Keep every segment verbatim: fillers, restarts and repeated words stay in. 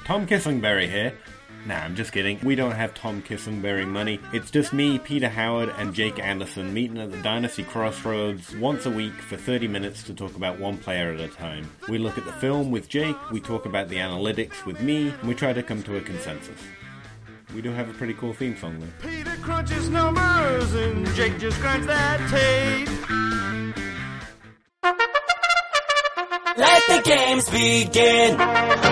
Tom Kissingberry here. Nah, I'm just kidding. We don't have Tom Kissingberry money. It's just me, Peter Howard, and Jake Anderson meeting at the Dynasty Crossroads once a week for thirty minutes to talk about one player at a time. We look at the film with Jake, we talk about the analytics with me, and we try to come to a consensus. We do have a pretty cool theme song though. Peter crunches numbers and Jake just grinds that tape. Let the games begin.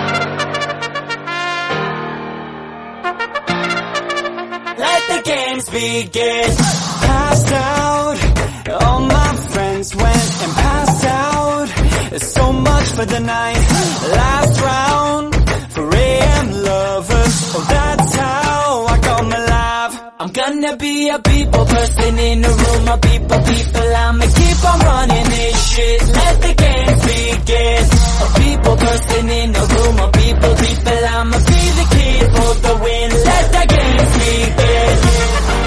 Let the games begin. Passed out, all my friends went and passed out. There's so much for the night. Last round for A M lovers. Oh, that's how I come alive. I'm gonna be a people person in the room. A people, people, I'ma keep on running this shit. Let the games begin. A people person in the room. A people, people, I'ma be the kid for the win. Let the games begin.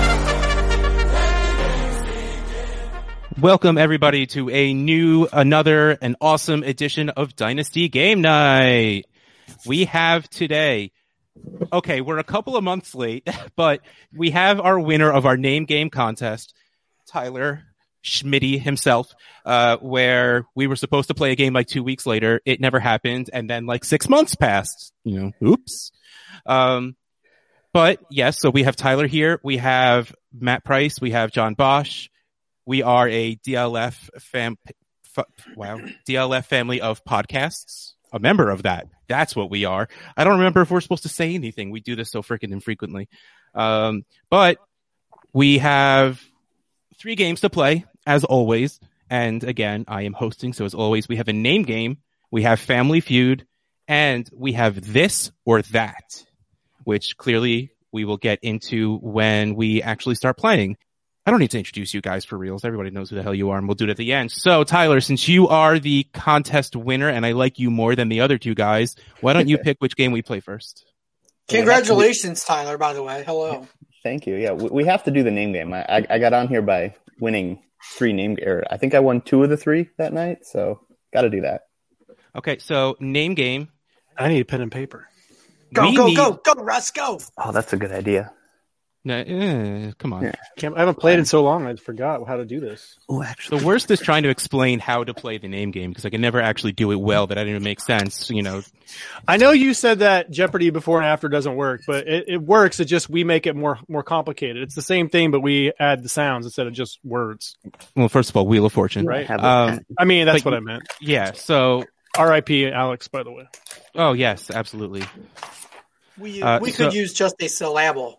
Welcome everybody to a new, another, an awesome edition of Dynasty Game Night. We have today, okay, we're a couple of months late, but we have our winner of our name game contest, Tyler Schmitty himself, uh, where we were supposed to play a game like two weeks later. It never happened. And then like six months passed, you know, oops. Um, but yes, so we have Tyler here. We have Matt Price. We have John Bosch. We are a D L F fam, f- wow, D L F family of podcasts. A member of that. That's what we are. I don't remember if we're supposed to say anything. We do this so freaking infrequently. Um, but we have three games to play, as always. And again, I am hosting. So as always, we have a name game. We have Family Feud. And we have this or that, which clearly we will get into when we actually start playing. I don't need to introduce you guys for reals. Everybody knows who the hell you are, and we'll do it at the end. So, Tyler, since you are the contest winner, and I like you more than the other two guys, why don't you pick which game we play first? Congratulations, Tyler, by the way. Hello. Thank you. Yeah, we have to do the name game. I, I, I got on here by winning three name, or I think I won two of the three that night, so got to do that. Okay, so name game. I need pen and paper. Go, We go, need... go, go, Russ, go. Oh, that's a good idea. No, eh, come on. Yeah. Can't, I haven't played in so long, I forgot how to do this. Oh, actually. The worst is trying to explain how to play the name game, because I can never actually do it well. That didn't even make sense, you know. I know you said that Jeopardy before and after doesn't work, but it, it works. It just, we make it more more complicated. It's the same thing, but we add the sounds instead of just words. Well, first of all, Wheel of Fortune. Right. Um, I mean, that's but, what I meant. Yeah, so... R I P Alex, by the way. Oh, yes, absolutely. We, Uh, we so- could use just a syllable.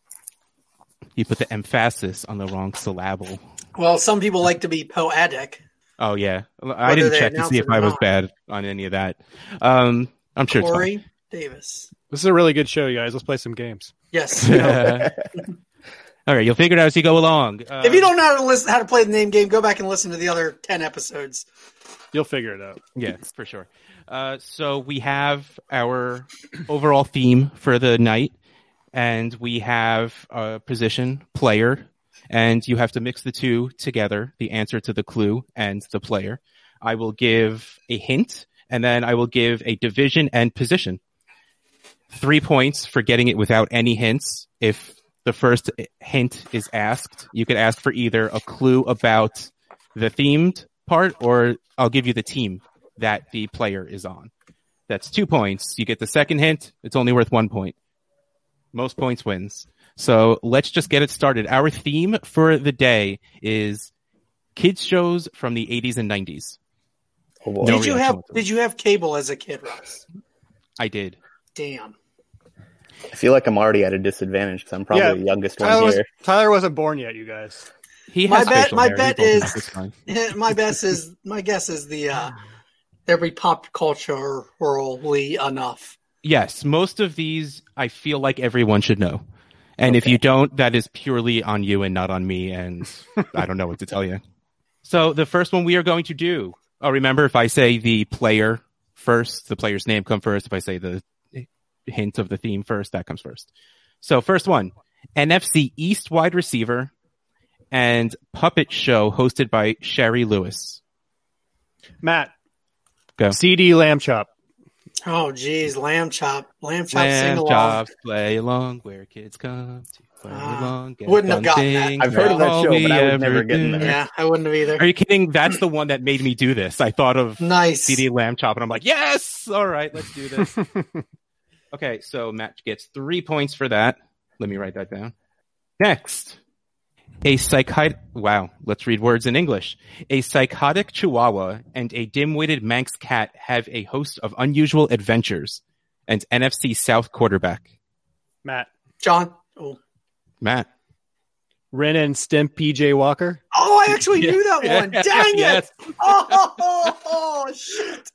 You put the emphasis on the wrong syllable. Well, some people like to be poetic. Oh, yeah. I Whether didn't they check to announce see it if or I was not. bad on any of that. Um, I'm sure Corey it's Davis. This is a really good show, you guys. Let's play some games. Yes. fine. All right, you'll figure it out as you go along. Uh, If you don't know how to listen, how to play the name game, go back and listen to the other ten episodes. You'll figure it out. Yeah, for sure. Uh, so we have our overall theme for the night, and we have a position, player, and you have to mix the two together, the answer to the clue and the player. I will give a hint, and then I will give a division and position. Three points for getting it without any hints. If the first hint is asked, you could ask for either a clue about the themed part, or I'll give you the team that the player is on. That's two points. You get the second hint, it's only worth one point. Most points wins. So let's just get it started. Our theme for the day is kids shows from the eighties and nineties. Oh, boy. No did you reaction have whatsoever. Did you have cable as a kid, Russ? I did. Damn. I feel like I'm already at a disadvantage because I'm probably Yeah, the youngest Tyler, one was, here. Tyler wasn't born yet, you guys. He My has bet- facial my hair. bet He doesn't is- have this fine. My guess is my guess is the uh, every pop culture worldly enough. Yes, most of these I feel like everyone should know. And if Okay. you don't, that is purely on you and not on me, and I don't know what to tell you. So the first one we are going to do, oh, remember, if I say the player first, the player's name comes first. If I say the hint of the theme first, that comes first. So first one, N F C East wide receiver and puppet show hosted by Sherry Lewis. Matt. Go. C D Lamb Chop. Oh, geez, lamb chop, lamb chop, sing Lamb along. chops, play along, where kids come to play Ah, along. Get wouldn't have fun gotten that. things, I've heard of that's that all show, we but I would ever never get in do. there. Yeah, I wouldn't have either. Are you kidding? That's the one that made me do this. I thought of Nice. C D Lamb Chop, and I'm like, yes! All right, let's do this. Okay, so Matt gets three points for that. Let me write that down. Next. A psychotic, wow, let's read words in English. A psychotic chihuahua and a dim-witted Manx cat have a host of unusual adventures. And N F C South quarterback. Matt. John. Oh. Matt. Ren and Stimp P J Walker. Oh, I actually knew that one. Yeah. Dang Yes. it. Oh, oh, oh, shit.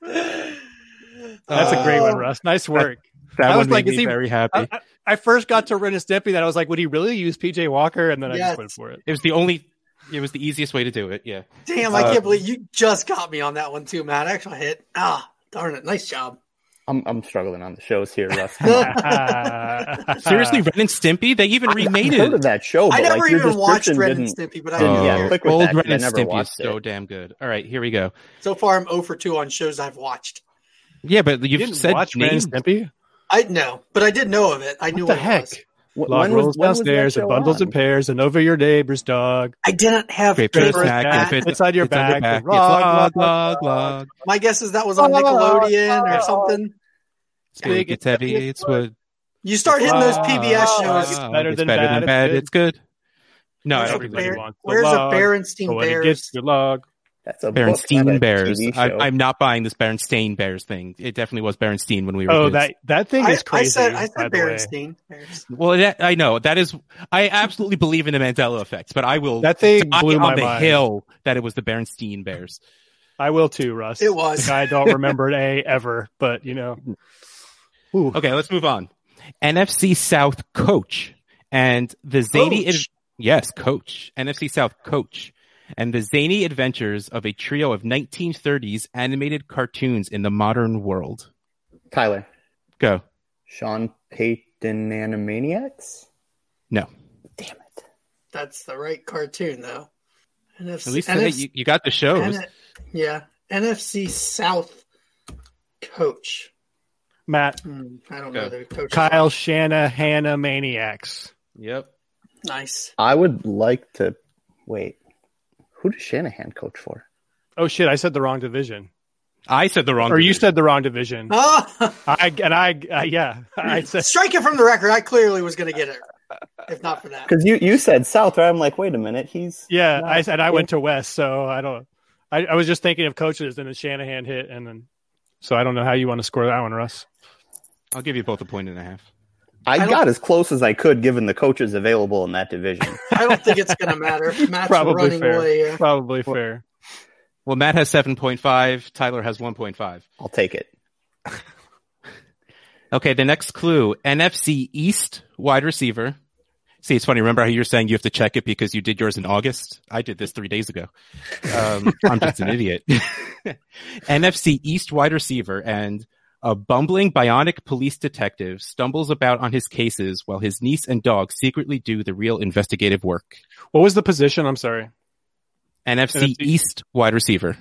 That's a great Oh. one, Russ. Nice work. That I one was made like, me is he- very happy. I, I, I first got to Ren and Stimpy that I was like, would he really use P J Walker? And then I Yes. just went for it. It was the only, it was the easiest way to do it, yeah. Damn, I Uh, can't believe you just got me on that one too, Matt. I actually hit. Ah, darn it. Nice job. I'm I'm struggling on the shows here, Russ. Seriously, Ren and Stimpy? They even remade I've heard of it. that show, but I never like, your even watched description Ren and didn't- Stimpy, but I didn't- didn't yeah, care. click with Old that, 'cause Ren I and never Stimpy is watched so it. damn good. All right, here we go. So far, I'm zero for two on shows I've watched. Yeah, but You you've didn't said watch Ren names. and Stimpy? I know, but I did know of it. I knew What what, the it heck? was. Wh- Log when was- rolls when was that downstairs and show bundles on? and pairs and over your neighbor's dog. I didn't have Scrape paper your snack, at if that. it's, Inside your it's on your back, back. the It's log, log, log, log, log. My guess is that was on Nickelodeon or something. It's big, it's heavy, it's wood. You start hitting those P B S Log. shows. It's better It's than better bad, than it's bad, good. it's good. No, I Where's don't a think Everybody Bear- wants the Where's the log. Berenstein But when it Bears? gets your log. That's a book, not a Berenstein Bears. T V I, show. I'm not buying this Berenstain Bears thing. It definitely was Berenstein when we were Oh, kids. that that thing I, is crazy. I said, I by said the way. Berenstein Bears. Well, that, I know that is. I absolutely believe in the Mandela effect, but I will. That thing die blew on my the mind. hill that it was the Berenstein Bears. I will too, Russ. It was. Like, I don't remember an A ever, but you know. Ooh. Okay, let's move on. N F C South coach and the zany. Coach? Yes, coach. N F C South coach and the zany adventures of a trio of nineteen thirties animated cartoons in the modern world. Tyler. Go. Sean Payton Animaniacs? No. Damn it. That's the right cartoon, though. N F C, At least N today F C you, you got the shows. N- yeah, N F C South coach. Matt, Hmm, I don't Go. know the coach. Kyle Shanahan Maniacs. Yep. Nice. I would like to wait. Who does Shanahan coach for? Oh shit, I said the wrong division. I said the wrong. Or you division. said the wrong division. Oh, I and I uh, yeah, I said strike it from the record. I clearly was going to get it, if not for that. Because you, you said South, right? I'm like, wait a minute. He's yeah, No, I said I yeah. went to West, so I don't I, I was just thinking of coaches and then Shanahan hit and then so I don't know how you want to score that one, Russ. I'll give you both a point and a half. I, I don't- got as close as I could given the coaches available in that division. I don't think it's going to matter. Matt's Probably running fair. away here. Probably fair. Well, Matt has seven point five. Tyler has one point five. I'll take it. Okay, the next clue. N F C East wide receiver. See, it's funny. Remember how you're saying you have to check it because you did yours in August? I did this three days ago. Um, I'm just an idiot. N F C East wide receiver and a bumbling bionic police detective stumbles about on his cases while his niece and dog secretly do the real investigative work. What was the position? I'm sorry. N F C N F C East wide receiver.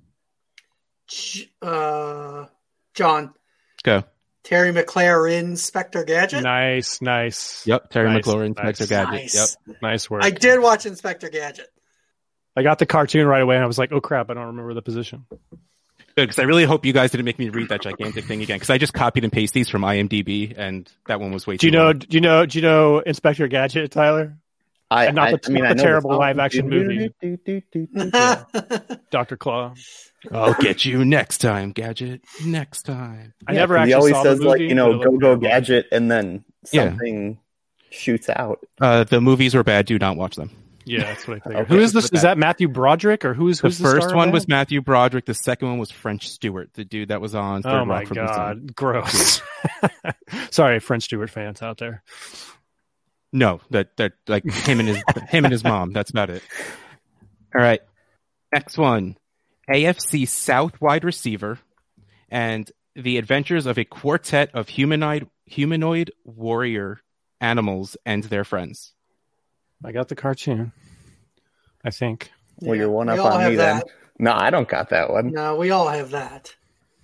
Uh, John, Go. Terry McLaren, Inspector Gadget. Nice, nice. Yep. Terry Nice, McLaurin, nice. Inspector Gadget. Nice. Yep. Nice work. I did watch Inspector Gadget. I got the cartoon right away and I was like, oh crap, I don't remember the position. Good, because I really hope you guys didn't make me read that gigantic thing again. Because I just copied and pasted these from IMDb, and that one was way Do you too know long. do you know do you know Inspector Gadget, Tyler? I, And not I, the- I mean, not I the know terrible song. live-action movie. Yeah. Doctor Claw. I'll get you next time, Gadget. Next time. I Yeah, never 'cause actually he always saw says the movie. like, you know, but it go looked go terrible. gadget, and then Yeah. something shoots out. Uh, the movies were bad. Do not watch them. Yeah, that's what I figured. Okay. Who is this? Is that Matthew Broderick or who's The who's first star of one that? was Matthew Broderick. The second one was French Stewart, the dude that was on Third Oh my Rock from the Sun. god, gross. Sorry, French Stewart fans out there. No, that that like him and his him and his mom. That's about it. All right. Next one. A F C South wide receiver and the adventures of a quartet of humanoid humanoid warrior animals and their friends. I got the cartoon. I think. Well, you're one we up all on have me that. then. No, I don't got that one. No, we all have that.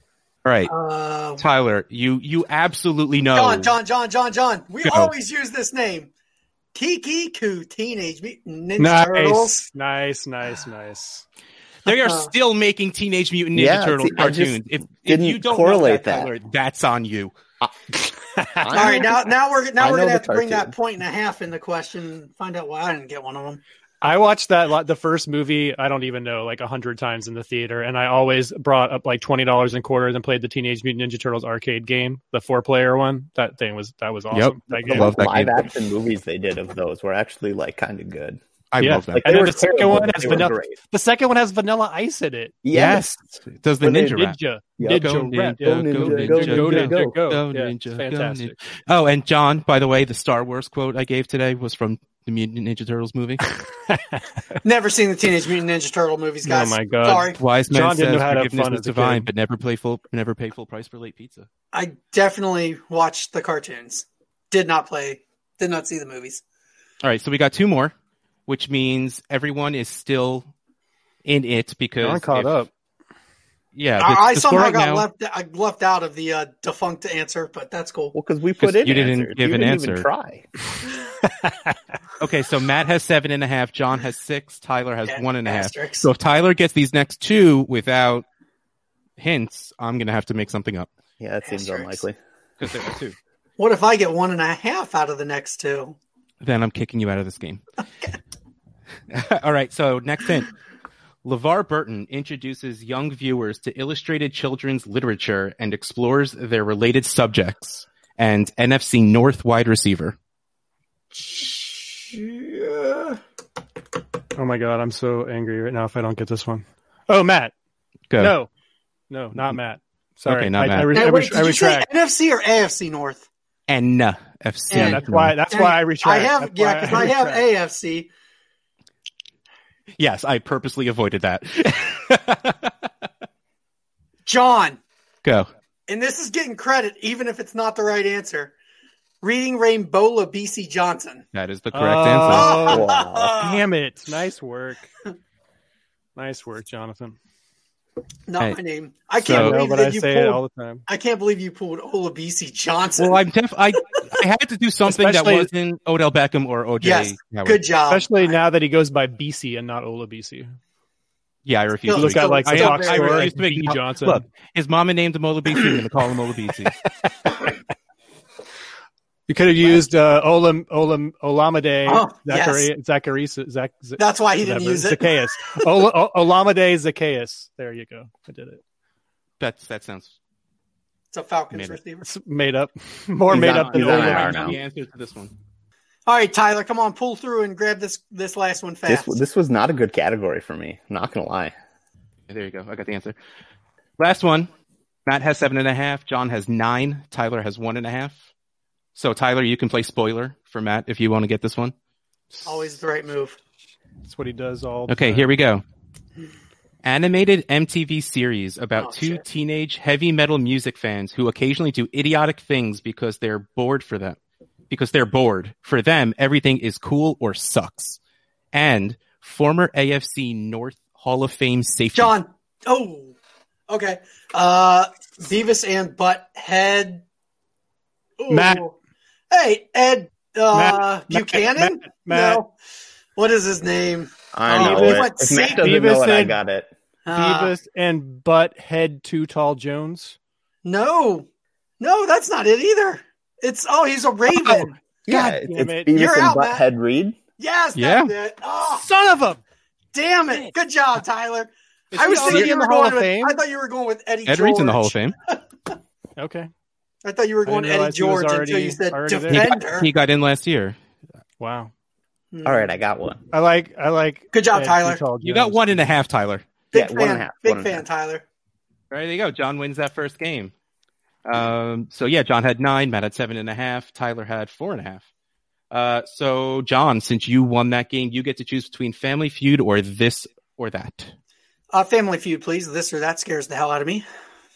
right, Uh, Tyler, you you absolutely know. John, John, John, John, John. We Go. always use this name. Kiki Koo, Teenage Mutant Ninja Turtles. Nice, nice, nice, nice. They are Uh-huh. still making Teenage Mutant Ninja Yeah, Turtles see, I just cartoons. If, if didn't you don't correlate know that, that. Tyler, that's on you. All right, now now we're now I we're know gonna the have to bring cartoon. that point and a half in the question and find out why I didn't get one of them. I watched that lot, the first movie. I don't even know, like a hundred times in the theater, and I always brought up like twenty dollars in quarters and played the Teenage Mutant Ninja Turtles arcade game, the four player one. That thing was that was awesome. Yep. That I game. love that live game. action movies they did of those were actually like kind of good. I Yeah, love that. Like And they then were the second terrible, one but has they were vanilla- great. The second one has Vanilla Ice in it. Yes. Does the When they ninja rap. Ninja, Yep. Go Ninja, rap. ninja, Go go ninja, ninja, go go ninja, ninja, go. go Go. Yeah, ninja, it's go fantastic. ninja. Oh, and John, by the way, the Star Wars quote I gave today was from the Mutant Ninja Turtles movie. Never seen the Teenage Mutant Ninja Turtle movies, guys. Oh my God. Sorry, Wise man John says didn't know how to have forgiveness fun is as a divine, kid. but never pay full never pay full price for late pizza. I definitely watched the cartoons. Did not play. Did not see the movies. All right, so we got two more, which means everyone is still in it because John caught if- up. Yeah, the, I, I the score somehow right got now, left. I left out of the uh, defunct answer, but that's cool. Well, because we 'Cause put in you didn't answers. give you an didn't answer. Even try. Okay, so Matt has seven and a half, John has six, Tyler has Yeah, one and a half. asterisks. So if Tyler gets these next two without hints, I'm gonna have to make something up Yeah, that seems Asterisks. unlikely. because there are two. What if I get one and a half out of the next two? Then I'm kicking you out of this game. All right, so next hint. LeVar Burton introduces young viewers to illustrated children's literature and explores their related subjects. And N F C North wide receiver. Yeah. Oh my God, I'm so angry right now if I don't get this one. Oh, Matt. Go. No, no, not Matt. Sorry, Okay, not I, Matt. I, re- Hey, I, wait, re- did I you say retract. N F C or A F C North? N F C. Yeah, And- that's why. That's And why I retract. I have, That's yeah, why because I have retract. A F C. Yes, I purposely avoided that. John, Go. and this is getting credit, even if it's not the right answer. Reading Rainbow B C Johnson. That is the correct answer. Oh, Wow. damn it! Nice work. Nice work, Jonathan. Not Hey, my name. I so- can't No, believe but that I you say it all pulled. the time. I can't believe you pulled Olabisi Johnson. Well, I'm def- I I had to do something Especially- that wasn't Odell Beckham or O J. yes, Howard. good job. Especially now that he goes by B C and not Ola B C. Yeah, I refuse. Still- to Look make- at like still the I, box I very- score, refuse to make B. Johnson. Look, his mama named him Olabisi. I'm going to call him Olabisi. You could have used uh, Olam Olam Olamide Oh, Zachari Zacharias Zach, Z- That's why he didn't whatever, use it. Zacchaeus. Ola, o- Olamide Zacchaeus. There you go. I did it. That's that sounds It's a Falcons Made it. receiver. It's made up. More He's made on- up than he's on Ola. I R I now. know the answer to this one. All right, Tyler, come on, pull through and grab this this last one This fast. this was not a good category for me. I'm not gonna lie. There you go. I got the answer. Last one. Matt has seven and a half. John has nine. Tyler has one and a half. So Tyler, you can play spoiler for Matt if you want to get this one. Always the right move. That's what he does all. the Okay, time. here we go. Animated M T V series about Oh, two shit. teenage heavy metal music fans who occasionally do idiotic things because they're bored for them. Because they're bored. For them, everything is cool or sucks. And former A F C North Hall of Fame safety. John. Oh, okay. Uh, Beavis and Butthead. Ooh. Matt. Hey, Ed uh, Matt, Buchanan? Matt, Matt. No. What is his name? I Oh, know Beavis it. went If Matt safe- doesn't Beavis know it, I and- got it. Uh, Beavis and Butthead Too Tall Jones. no. No, that's not it either. It's, oh, he's a Raven. Yeah, God it's, damn it's it. Beavis You're and out, Matt. Butthead Reed. Yes, that's Yeah. it. Oh, Son of a! damn it. Good job, Tyler. Is I he was already thinking you in were the Hall going of with, Fame? I thought you were going with Eddie Ed George. Reed's in the Hall of Fame. Okay. I thought you were I going didn't Eddie realize he was George already- until you said already there. He defender. got, he got in last year. Wow. Hmm. All right, I got one. I like. I like. Good job, Ed Tyler. Too Tall You got Jones. one and a half, Tyler. Big Yeah, fan. one and a half, Big one and a fan, half. Tyler. All right, there you go. John wins that first game. Um, so yeah, John had nine, Matt had seven and a half, Tyler had four and a half. Uh, so John, since you won that game, you get to choose between Family Feud or this or that. Uh, Family Feud, please. This or that scares the hell out of me.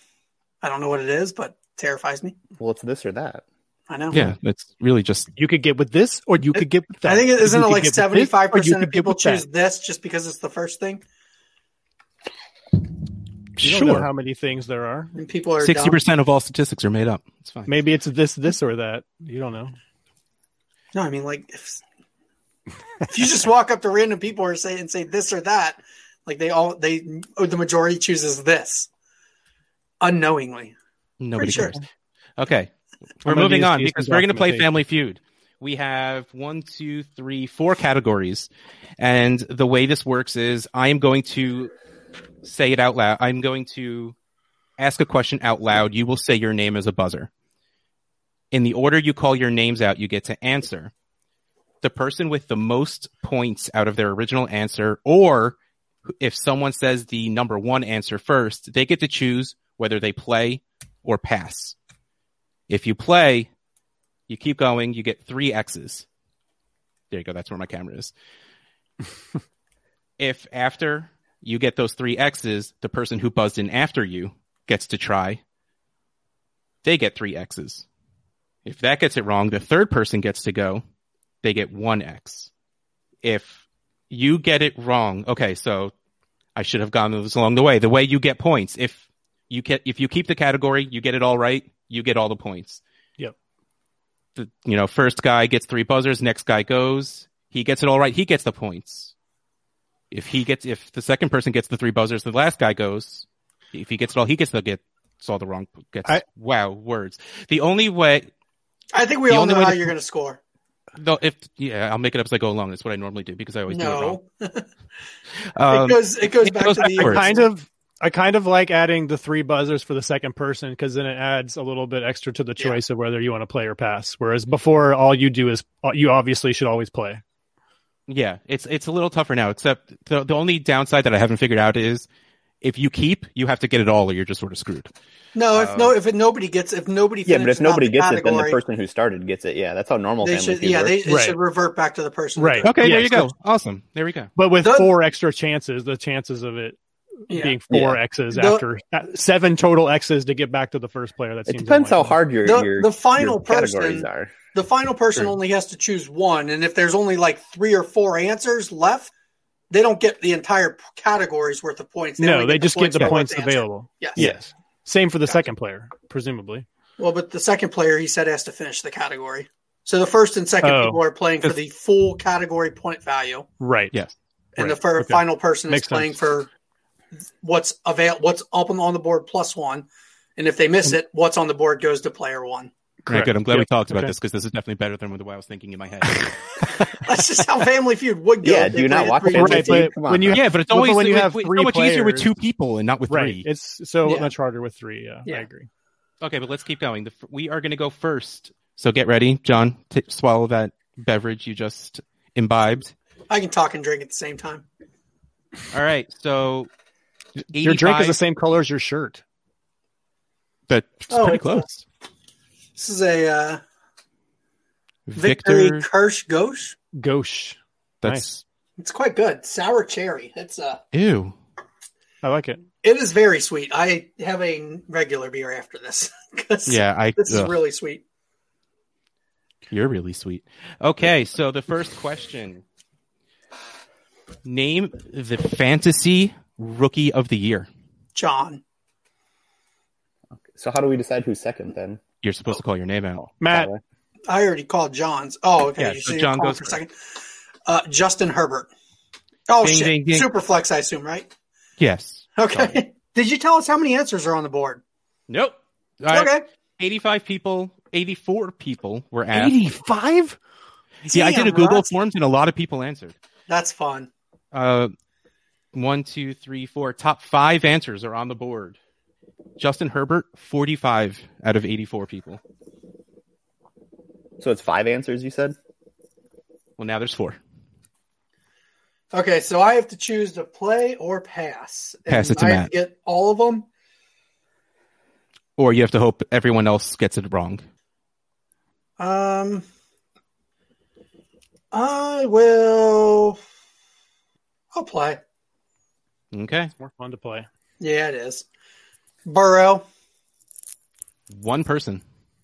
I don't know what it is, but terrifies me. Well, it's this or that. I know. Yeah, it's really just You could get with this, or you could get with that. I think it isn't You it could like get with this, seventy-five or you percent of could get people with that. choose this just because it's the first thing? You don't know Sure. how many things there are. And people are Sixty dumb. percent of all statistics are made up. It's fine. Maybe it's this, this, or that. You don't know. No, I mean, like, if, if you just walk up to random people or say and say this or that, like they all they or the majority chooses this unknowingly. Nobody Pretty sure. cares. Okay, we're I'm gonna moving use on these because for we're going to play documentation. Family Feud. We have one, two, three, four categories, and the way this works is I am going to say it out loud. I'm going to ask a question out loud. You will say your name as a buzzer. In the order you call your names out, you get to answer. The person with the most points out of their original answer, or if someone says the number one answer first, they get to choose whether they play or pass. If you play, you keep going, you get three X's. There you go. That's where my camera is. If after you get those three X's, the person who buzzed in after you gets to try, they get three X's. If that gets it wrong, the third person gets to go. They get one X. If you get it wrong, okay, so I should have gone this along the way. The way you get points, if you get, if you keep the category, you get it all right, you get all the points. Yep. The, you know, first guy gets three buzzers, next guy goes, he gets it all right, he gets the points. If he gets, if the second person gets the three buzzers, the last guy goes. If he gets it all, he gets the get. It's all the wrong. Gets I- wow words. The only way, I think we The all only know way how to- you're going to score. though, if yeah, I'll make it up as I go along. That's what I normally do because I always do it wrong. No, Um, it goes it goes it back goes to the backwards. Kind of. I kind of like adding the three buzzers for the second person because then it adds a little bit extra to the Yeah. choice of whether you want to play or pass. Whereas before, all you do is you obviously should always play. Yeah, it's it's a little tougher now. Except the the only downside that I haven't figured out is if you keep, you have to get it all, or you're just sort of screwed. No, if Uh, no, if it, nobody gets, if nobody Yeah, but if finishes out nobody the gets it, then the category, person who started gets it. Yeah, that's how normal they Family should, Feud yeah, they works. it Right. should revert back to the person. Right. Who Okay, there Yeah, you so- go. Awesome. There we go. But with The- four extra chances, the chances of it Yeah. being four Yeah. X's The- after uh, seven total X's to get back to the first player. That It seems depends how unlikely. hard your The- your, the final your categories person- are. The final person Sure. only has to choose one, and if there's only like three or four answers left, they don't get the entire p- category's worth of points. No, only they just get the for points the answer. available. Yes. Yes. Same for the Gotcha. second player, presumably. Well, but the second player, he said, has to finish the category. So the first and second Oh. people are playing for If- the full category point value, Right. Yes. and Right. the fir- Okay. final person Makes is playing sense. for what's avail what's up on on the board plus one. And if they miss it, what's on the board goes to player one. All right, good. I'm glad we Yep. talked about Okay. this because this is definitely better than the way I was thinking in my head. That's just how Family Feud would go. Yeah, if do they you not played it watch three Family Right, times. Feud? but Come on, when you man. yeah, but it's But always when you it- have it's three so much easier with players- two people and not with Right. three. It's so Yeah. much harder with three. Yeah, Yeah. I agree. Okay, but let's keep going. The, f- we are going to go first. So get ready, John. T- swallow that beverage you just imbibed. I can talk and drink at the same time. All right. So Your drink is the eighty-five same color as your shirt. That's Oh, pretty it's a- close. This is a uh, Victor. Victory Kirsch Gauche. Gauche. That's It's quite good. Sour cherry. It's uh ew. I like it. it is very sweet. I have a regular beer after this. 'Cause Yeah, I. This is ugh, really sweet. You're really sweet. Okay, so the first question: name the fantasy rookie of the year. John. So how do we decide who's second then? You're supposed to call your name out. Matt, Tyler? I already called John's. Oh, okay. Yeah, you so see John John goes for a second. Uh, Justin Herbert. Oh Ding, shit! ding, ding. Superflex, I assume, right? Yes. Okay. Did you tell us how many answers are on the board? Nope. All right. Okay. eighty-five people, eighty-four people were asked. eighty-five? Yeah, I did a Damn, Google that's, Forms and a lot of people answered. that's fun. Uh, one, two, three, four. Top five answers are on the board. Justin Herbert, forty-five out of eighty-four people. So it's five answers, you said? Well, now there's four. Okay, so I have to choose to play or pass. Pass And it to I have Matt. to get all of them. Or you have to hope everyone else gets it wrong. Um, I will. I'll play. Okay. It's more fun to play. Yeah, it is. Burrow, One person.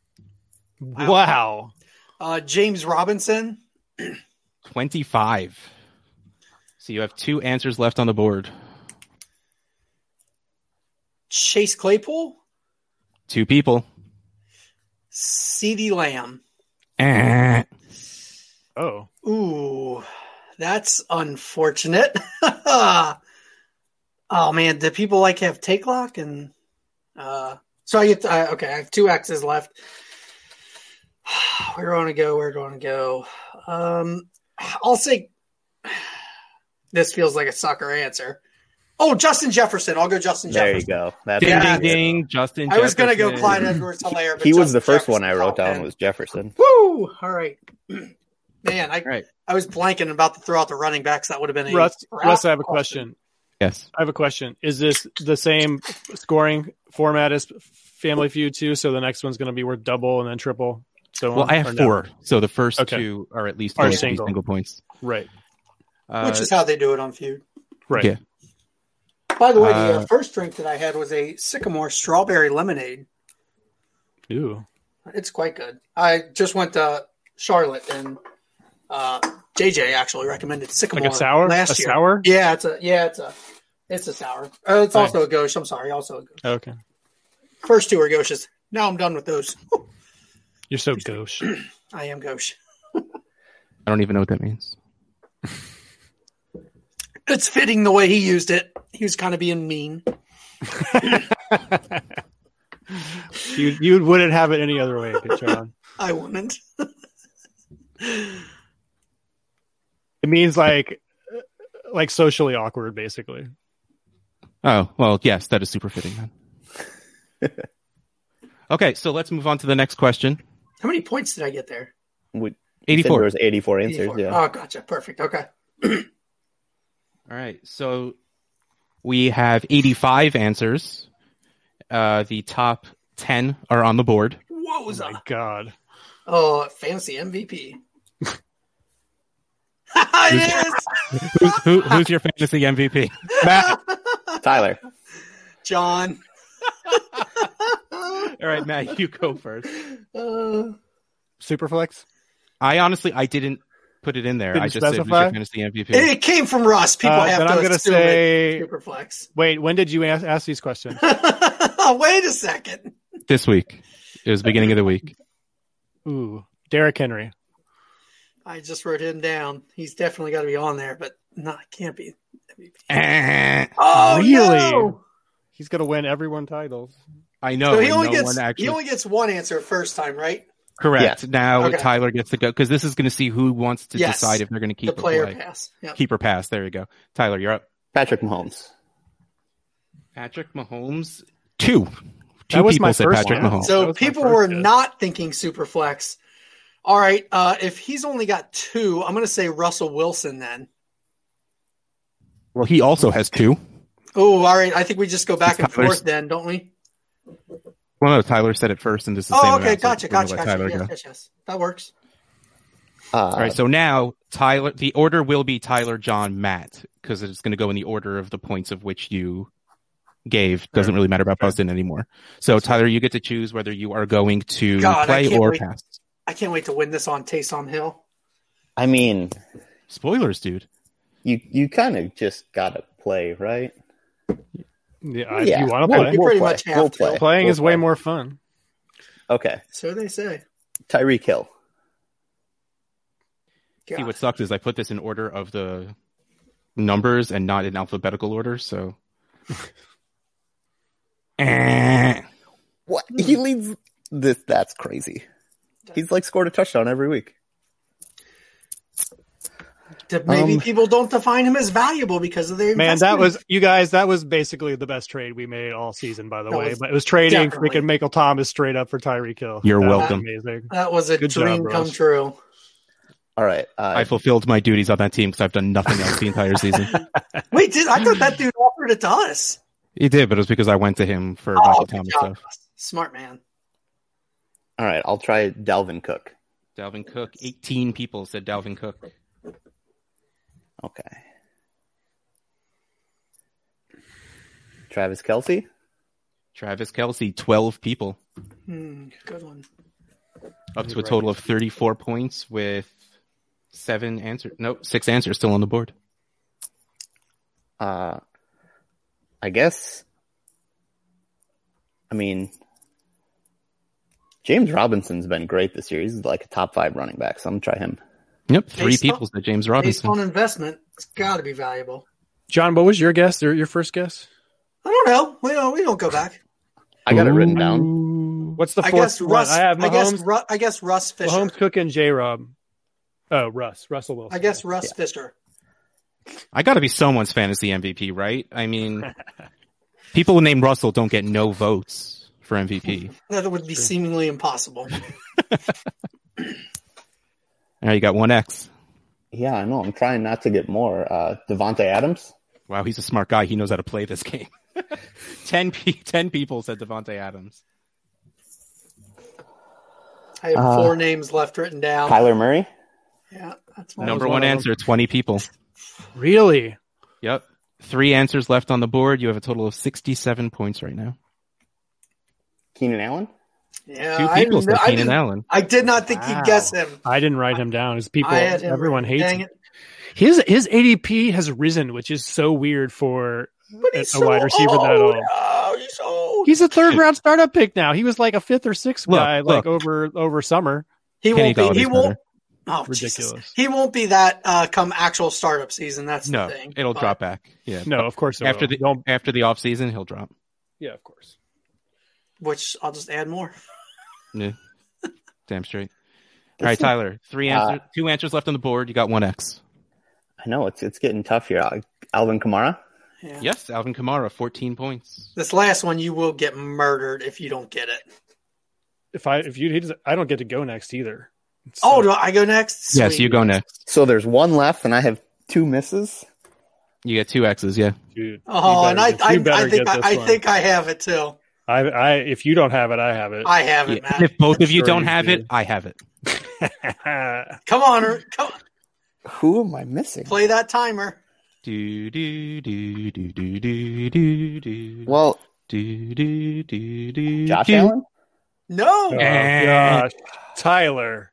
Wow. uh, James Robinson, twenty-five. So you have two answers left on the board. Chase Claypool, Two people. CeeDee Lamb. Eh. Oh, Ooh, that's unfortunate. Oh man, do people like have take lock and uh so I get to, uh, okay, I have two X's left. Where do I want to go? Where do I want to go? Um I'll say this feels like a sucker answer. Oh, Justin Jefferson. I'll go Justin There Jefferson. you go. That's Ding, Yeah. ding, ding. Justin I was going to go Jefferson. Clyde Edwards-Helaire, but He was Justin the first Jefferson one I wrote top down ten. was Jefferson. Woo! All right. Man, I Right. I was blanking about to throw out the running backs. That would have been a Russ, wrap Russ, I have a question. Yes. I have a question. Is this the same scoring format as Family Feud too? So the next one's going to be worth double and then triple. So Well, on, I or have no? four. So the first Okay. two are at least Are going to be single. single points. Right. Uh, Which is how they do it on Feud. Right. Yeah. By the way, the Uh, uh, first drink that I had was a Sycamore strawberry lemonade. Ooh. It's quite good. I just went to Charlotte and uh, J J actually recommended Sycamore Like a sour? last A year. sour? Yeah, it's a yeah, it's a it's a sour. Uh, it's also a gauche. I'm sorry, also a gauche. Okay. First two are gauches. Now I'm done with those. You're so gauche. I am gauche. I don't even know what that means. It's fitting the way he used it. He was kind of being mean. you you wouldn't have it any other way, John. I wouldn't. It means like like socially awkward, basically. Oh, well, yes, that is super fitting then. Okay, so let's move on to the next question. How many points did I get there? We, eighty-four. There was eighty-four answers. eighty-four. Yeah. Oh, gotcha. Perfect. Okay. All right, so we have eighty-five answers. Uh, the top ten are on the board. Whoa, Oh my god. Oh, fantasy M V P. it is Who's, who, who's your fantasy M V P? Matt, Tyler. John. All right, Matt, you go first. Uh, Superflex? I honestly, I didn't put it in there. Didn't I just said, who's specify? your fantasy M V P? it came from Russ. People Uh, have then to I'm gonna assume say- it. Superflex. Wait, when did you ask, ask these questions? Wait a second. This week. It was beginning of the week. Ooh. Derrick Henry. I just wrote him down. He's definitely got to be on there, but no, it can't be. M V P. Eh, Oh, Really? no. He's gonna win everyone titles. I know. So he and only no gets one actually... he only gets one answer first time, right? Correct. Now Okay. Tyler gets to go because this is going to see who wants to Yes. decide if they're going to keep The or player play. pass. Yeah. Keep or pass. There you go. Tyler, you're up. Patrick Mahomes. Patrick Mahomes. Two. Two That was people my said first Patrick one. Mahomes. That So was my people first were guess. not thinking Superflex. All right. Uh, if he's only got two, I'm going to say Russell Wilson then. Well, he also has two. Oh, all right. I think we just go back and Tyler's- forth then, don't we? Well, no, Tyler said it first, and this is the same Oh, okay. amount, so Gotcha. we're gonna Gotcha. let Gotcha. Tyler Yes, go. yes, yes. That works. Uh, All right, so now Tyler, the order will be Tyler, John, Matt, because it's going to go in the order of the points of which you gave. Doesn't really matter about buzzed in anymore. So Tyler, you get to choose whether you are going to God, I play can't or wait. pass. I can't wait to win this on Taysom Hill. I mean, Spoilers, dude. you you kind of just gotta play, right? Yeah, I- Yeah. you want to We'll- play? You we'll pretty play. much have We'll to. play. Playing We'll is way play. more fun. Okay. So they say. Tyreek Hill. See, God. what sucks is I put this in order of the numbers and not in alphabetical order, so. Eh. What? He leads this. That's crazy. He's like scored a touchdown every week. Maybe Um, people don't define him as valuable because of their Man, that investment. was you guys. That was basically the best trade we made all season, by the That way. was But it was trading definitely- freaking Michael Thomas straight up for Tyreek Hill. You're That was welcome. Amazing. that was a Good job, dream come Russ. true. All right. Uh, I fulfilled my duties on that team because I've done nothing else the entire season. Wait, did I thought that dude offered it to us? He did, but it was because I went to him for Oh, Michael good Thomas job, stuff. Russ. Smart man. all right. I'll try Dalvin Cook. Dalvin Cook. eighteen people said Dalvin Cook. Okay. Travis Kelce. Travis Kelsey. twelve people. Hmm, good one. Up to a total of thirty-four points with seven answers. No, six answers still on the board. Uh, I guess I mean, James Robinson's been great this year. He's like a top five running back, so I'm gonna try him. Yep, three Based people on- said James Based Robinson. on investment, it's got to be valuable. John, what was your guess? Your, your first guess? I don't know. We don't. We don't go back. I got it written down. What's the I fourth guess one? Russ. I have I guess. Mahomes, Ru- I guess Russ Fisher. Mahomes, Cook, and J. Rob. Oh, Russ, Russell Wilson. I guess Russ Fisher. I got to be someone's fantasy M V P, right? I mean, people named Russell don't get no votes for M V P. That would be seemingly impossible. All right, you got one X. Yeah, I know. I'm trying not to get more. Uh, Devontae Adams. Wow, he's a smart guy. He knows how to play this game. ten, pe- ten people said Devontae Adams. I have Uh, four names left written down. Kyler Murray. Yeah, that's one. Number was one one of answer, twenty people. Really? Yep. Three answers left on the board. You have a total of sixty-seven points right now. Keenan Allen. Yeah, Two I people didn't- said I Keenan didn't- Allen. I did not think you'd guess him. I didn't write him down. His people, I had him everyone written. hates Dang him. it. His his A D P has risen, which is so weird for But a, he's a so wide receiver old. that old. Oh, he's so old. He's a third round startup pick now. He was like a fifth or sixth Look, guy, look. like over over summer. He Kenny won't be. He Galladay's won't. better. Oh, Ridiculous. ridiculous. He won't be that uh, come actual startup season. That's No, the thing. it'll But- drop back. Yeah. No, of course it After will. the Don't- after the off season, he'll drop. yeah, of course. Which I'll just add more. Yeah. Damn straight. All right, Tyler. Three answers, Uh, two answers left on the board. You got one X. I know it's it's getting tough here. Uh, Alvin Kamara. Yeah. Yes, Alvin Kamara, fourteen points. This last one, you will get murdered if you don't get it. If I if you he doesn't- I don't get to go next either. So- Oh, do I go next? Yes, Sweet. you go next. So there's one left, and I have two misses. You get two X's. Yeah. dude, Oh, you and I, better- I, you better I think get I, this I one. think I have it too. I, I if you don't have it, I have it. I have it, Yeah. Matt. If both of you Sure don't you have do. it, I have it. Come on, Er- come Who am I missing? play that timer. Do do do do do do do do. Well, Do do do do. Josh do. Allen. No, Oh Eh. gosh, Tyler,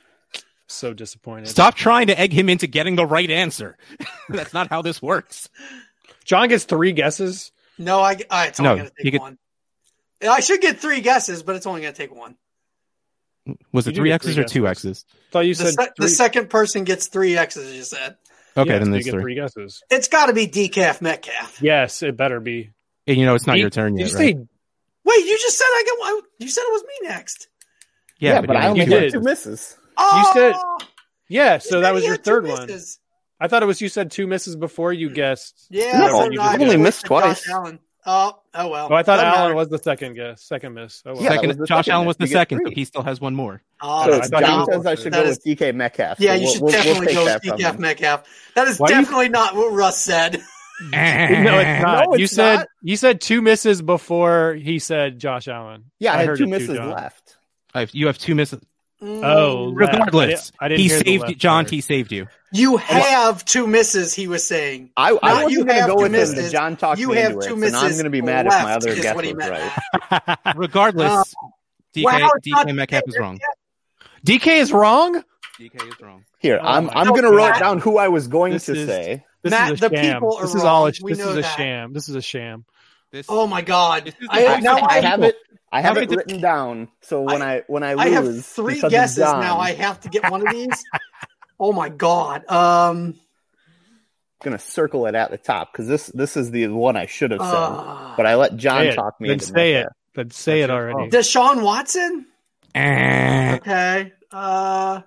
so disappointed. Stop trying to egg him into getting the right answer. That's not how this works. John gets three guesses. no, I. I it's only No, going to you take get- one. I should get three guesses, but it's only going to take one. Was You it do three get X's three or two guesses. X's? Thought you The, said se- three. the second person gets three X's. You said Okay, Yeah, then so there's you get three. three guesses. it's got to be Decaf Metcalf. Yes, it better be. And you know it's not Did- your turn Did yet, you right? say Wait, you just said I get one. You said it was me next. Yeah, but, you I know, only you have did. two misses. Oh, said- yeah? So you that said was he your had two third one. misses. I thought it was you said two misses before you guessed. Yeah, No, so you I just only just missed said Josh twice. Allen. Oh, oh well. Oh, I thought Doesn't Allen matter. was the second guess. Second miss. Oh well. Yeah, that Second, was the Josh second Allen miss. was the You get second, three. so he still has one more. Oh, So I that's thought you John were- dumb. says I should That go is- with D K Metcalf. Yeah, so you we'll, should we'll, definitely we'll take go that with from Decaf him. Metcalf. That is Why do you- definitely not what Russ said. no, it's not. No, it's you said not. you said two misses before he said Josh Allen. Yeah, I, had heard two it too, misses John. left. I've- You have two misses. Oh, left. Regardless, I didn't- I didn't he hear the saved left John. part. He saved you. You have two misses, he was saying. I, Not I you wasn't going have to go two with him. misses. That John talked You me have into two it, so now I'm misses going to be mad if my left other is guess what he was meant. right. Regardless, Uh, D K, wow, it's D K not- Metcalf is wrong. D K is wrong. D K is wrong. Here, Oh I'm my I'm God. going to write Matt, down who I was going this to is- say. This Matt, is a the sham. people are this is all. A, wrong. We this know is a that. sham. This is a sham. This, Oh my God! This is I, the- now I I, have it. I have How it many written down. So when I, when I I have lose, three because of guesses John, now. I have to get one of these. Oh my God! Um, going to circle it at the top because this this is the one I should have said, uh, but I let John Say it. talk me Then into say it. Metcalf. Then say it That's your already. Deshaun Watson. Eh. Okay. Uh,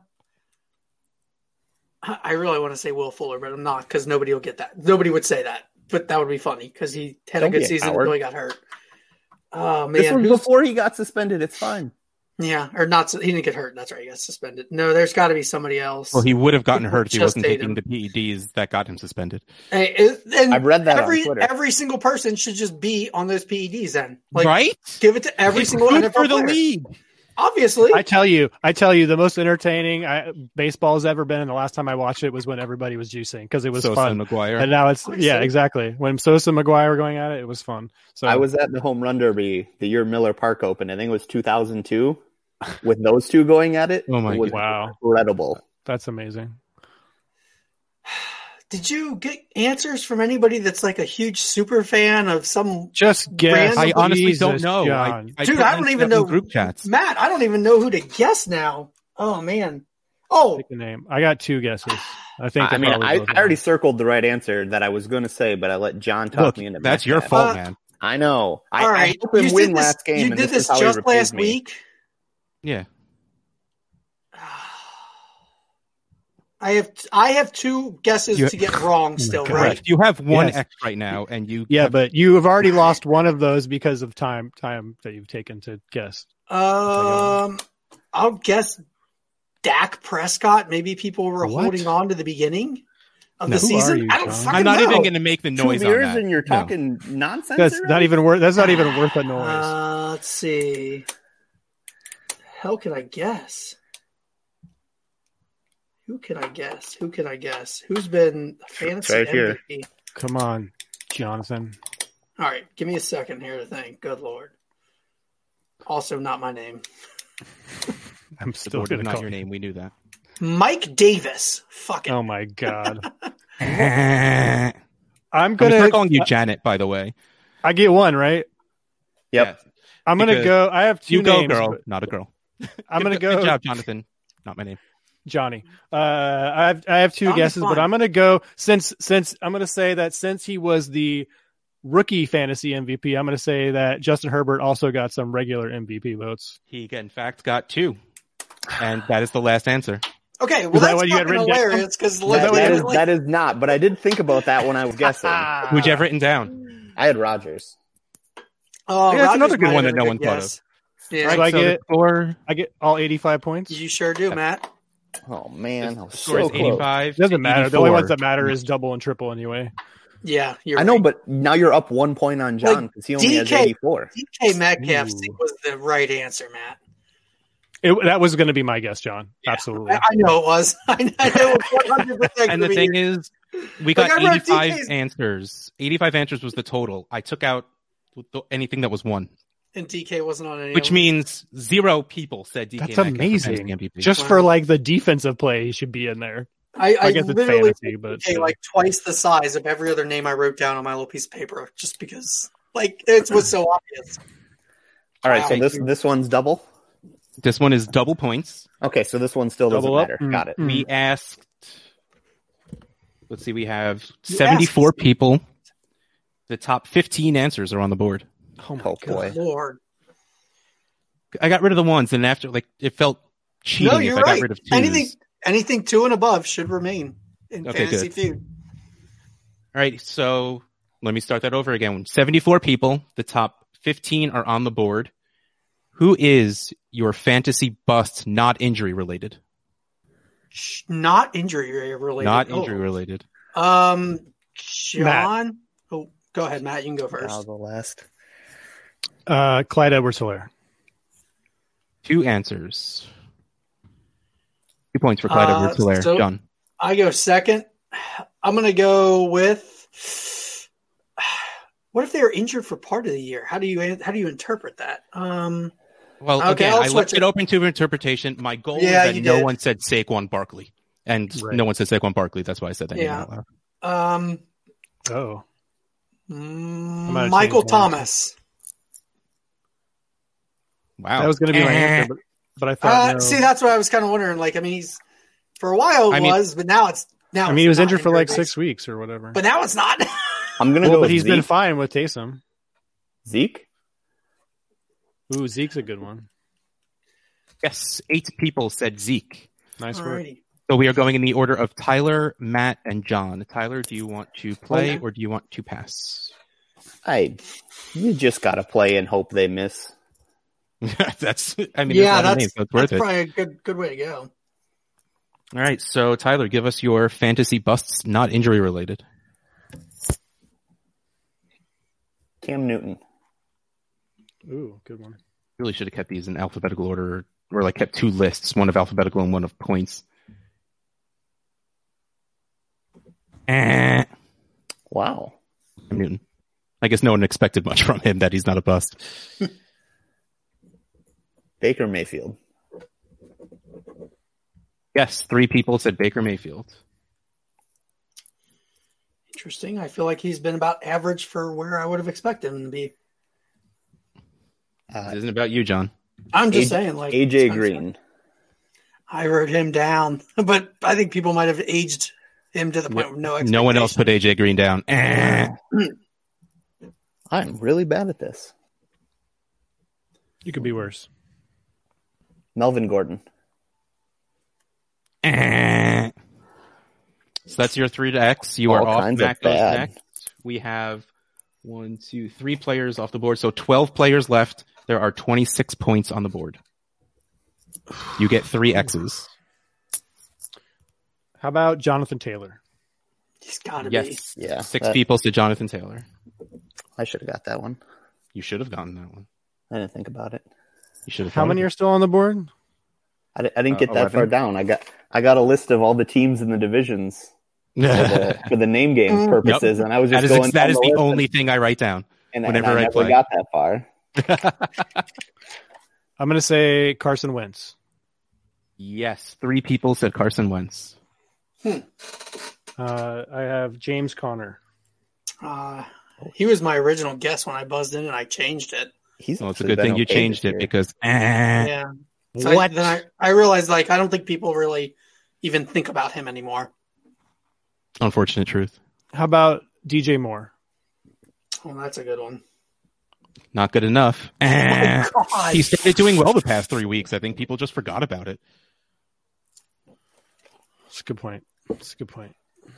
I I really want to say Will Fuller, but I'm not because nobody will get that. Nobody would say that, but that would be funny because he had Don't a good be a season coward. until he got hurt. Oh This man, was who's- before he got suspended. It's fine. yeah, or not? He didn't get hurt. That's right. He got suspended. No, there's got to be somebody else. Well, he would have gotten hurt if he Just wasn't ate taking him. the P E Ds that got him suspended. Hey, it- and I've read that on every Twitter. every single person should just be on those P E Ds. Then, like, Right? give it to every It's single good N F L for the player. league. Obviously, I tell you, I tell you, the most entertaining I, baseball has ever been. And the last time I watched it was when everybody was juicing because it was Sosa fun. and McGuire. And now it's Obviously. yeah, exactly. When Sosa and McGuire were going at it, it was fun. So I was at the home run derby the year Miller Park opened. I think it was two thousand two. With those two going at it, Oh my it was God. Wow. incredible. that's amazing. Did you get answers from anybody that's like a huge super fan of some? Just guess. Random- I honestly Jesus, don't know. I, John. I Dude, put I don't links even out in know. group chats. Matt, I don't even know who to guess now. Oh man. Oh, Pick a name. I got two guesses. I think. I they're mean, probably I, both I already wrong. circled the right answer that I was going to say, but I let John talk Look, me into that's messed your that. fault, Uh, man. I know. I, all I right. helped him You win did this, last game, you and did this, is this how he just repaid last me. week. Yeah. I have I have two guesses You- to get wrong still, God. right? Correct. You have one Yes. X right now, and you Yeah, have, but you have already lost one of those because of time time that you've taken to guess. Um, I'll guess Dak Prescott. Maybe people were What? holding on to the beginning of No, the who are season. you, I don't John? fucking I'm not know. even going to make the Two noise on beers that. and you're No. talking nonsense. That's already? not even worth. That's not even worth a noise. Uh, let's see. Hell, can I guess? Who can I guess? Who can I guess? Who's been fantasy Right here. M V P? Come on, Jonathan. All right, give me a second here to think. Good lord. Also, not my name. I'm The still board going is to not call your name. We knew that. Mike Davis. Fuck it. Oh my god. I'm I'm going to gonna. start calling you Janet, by the way. I get one right. Yep. Yeah. I'm gonna Because go. I have two You go, names. girl, but not a girl. I'm gonna Good- go Good job, Jonathan. Not my name. Johnny. Uh, I have I have two Johnny's guesses, but fine. I'm gonna go since since I'm gonna say that since he was the rookie fantasy M V P, I'm gonna say that Justin Herbert also got some regular M V P votes. He, in fact, got two. And that is the last answer. Okay, well Was that that's what you had fucking written down? hilarious because That, that is legitimately, that is not, but I did think about that when I was guessing. Who'd you have written down? I had Rogers. oh, Yeah, that's Rodgers another good might one have that been no a one good thought guess. All Yeah, right, So I so get- the score, I get all eighty-five points. you sure do, Matt. Oh man, I was the score so is close. eighty-five. Doesn't to matter. The only ones eighty-four. that matter is double and triple anyway. Yeah, you're I know, right. but now you're up one point on John Like, because he only has D K eighty-four. D K Metcalf Ooh. was the right answer, Matt. It, that was going to be my guess, John. Absolutely. I, I know it was. I know it was one hundred percent. And the thing is, we got Like, I wrote eighty-five D K's answers. eighty-five answers was the total. I took out th- anything that was one, and D K wasn't on any. which of them. means zero people said D K That's Metcalf for amazing. fantasy M V P. Just Wow. for like the defensive play, he should be in there. I, I, I guess it's literally fantasy, but D K still. like twice the size of every other name I wrote down on my little piece of paper, just because like it was so obvious. All right, Wow. so this this one's double. This one is double points. Okay, so this one still doesn't Double up? matter. Mm. Got it. We asked, let's see, we have You seventy-four asked. people. The top fifteen answers are on the board. Oh my Oh god. boy. Lord, I got rid of the ones, and after, like, it felt cheating no, if you're I right. got rid of twos. Anything, anything two and above should remain in Okay, fantasy good. feud. All right, so let me start that over again. seventy-four people. The top fifteen are on the board. Who is your fantasy bust, not injury related? Sh- Not injury related. Not Oh. injury related. Um, John. Oh, go ahead, Matt. You can go first. I'll go last. Uh, Clyde Edwards-Helaire. Two answers. Two points for Clyde Uh, Edwards-Helaire. so- John. I go second. I'm gonna go with. What if they were injured for part of the year? How do you how do you interpret that? Um, Well, okay, again, I'll I switch left it. it open to interpretation. My goal Yeah, is that you no did. one said Saquon Barkley. And Right. no one said Saquon Barkley. That's why I said that. name Yeah. out loud. um, Oh. mm, might have Michael changed mine. Thomas. Wow. That was going to be my Eh. answer, but, but I thought. Uh, no. See, that's what I was kind of wondering. Like, I mean, he's for a while I it mean- was, but now it's now. I it's mean, he was not injured for like injury-based. six weeks or whatever. but now it's not. I'm gonna well, go but with he's Zeke. been fine with Taysom. Zeke. Ooh, Zeke's a good one. Yes, eight people said Zeke. Nice work. Alrighty. So we are going in the order of Tyler, Matt, and John. Tyler, do you want to play Okay. or do you want to pass? I. You just gotta play and hope they miss. That's, I mean, Yeah, there's a lot of that's names, so it's worth that's it. probably a good good way to go. All right, so Tyler, give us your fantasy busts, not injury related. Cam Newton. Ooh, good one. Really should have kept these in alphabetical order, or like kept two lists, one of alphabetical and one of points. Eh, Wow. Cam Newton. I guess no one expected much from him that he's not a bust. Baker Mayfield. Yes, three people said Baker Mayfield. Interesting. I feel like he's been about average for where I would have expected him to be. Uh, It isn't about you, John. I'm just A- saying, like A J it's kind of- Green. I wrote him down, but I think people might have aged him to the point of no expectation. No one else put A J Green down. Eh. I'm really bad at this. You could be worse. Melvin Gordon. Eh. So that's your three to X. You are All off. kinds of Matt goes bad. next. We have one, two, three players off the board. So twelve players left. There are twenty-six points on the board. You get three X's. How about Jonathan Taylor? He's got to Yes. Yeah, Six that- people said Jonathan Taylor. I should have got that one. You should have gotten that one. I didn't think about it. You should have. How thought many of are still on the board? I, di- I didn't Uh, get that eleven. far down. I got I got a list of all the teams in the divisions for it. the, for the name game purposes, and I was That just is going. ex- that down is the the list only thing I write down. and, and whenever I I never play. got that far. I'm going to say Carson Wentz. Yes, three people said Carson Wentz. Uh, I have James Conner. Uh, he was my original guess when I buzzed in, and I changed it. He's Well, it's a actually good thing been you okay changed this it year. because eh. Yeah. So I, then I, I realized, like, I don't think people really even think about him anymore. Unfortunate truth. How about D J Moore? Oh, that's a good one. Not good enough. Eh. Oh, God. He started doing well the past three weeks. I think people just forgot about it. That's a good point. That's a good point.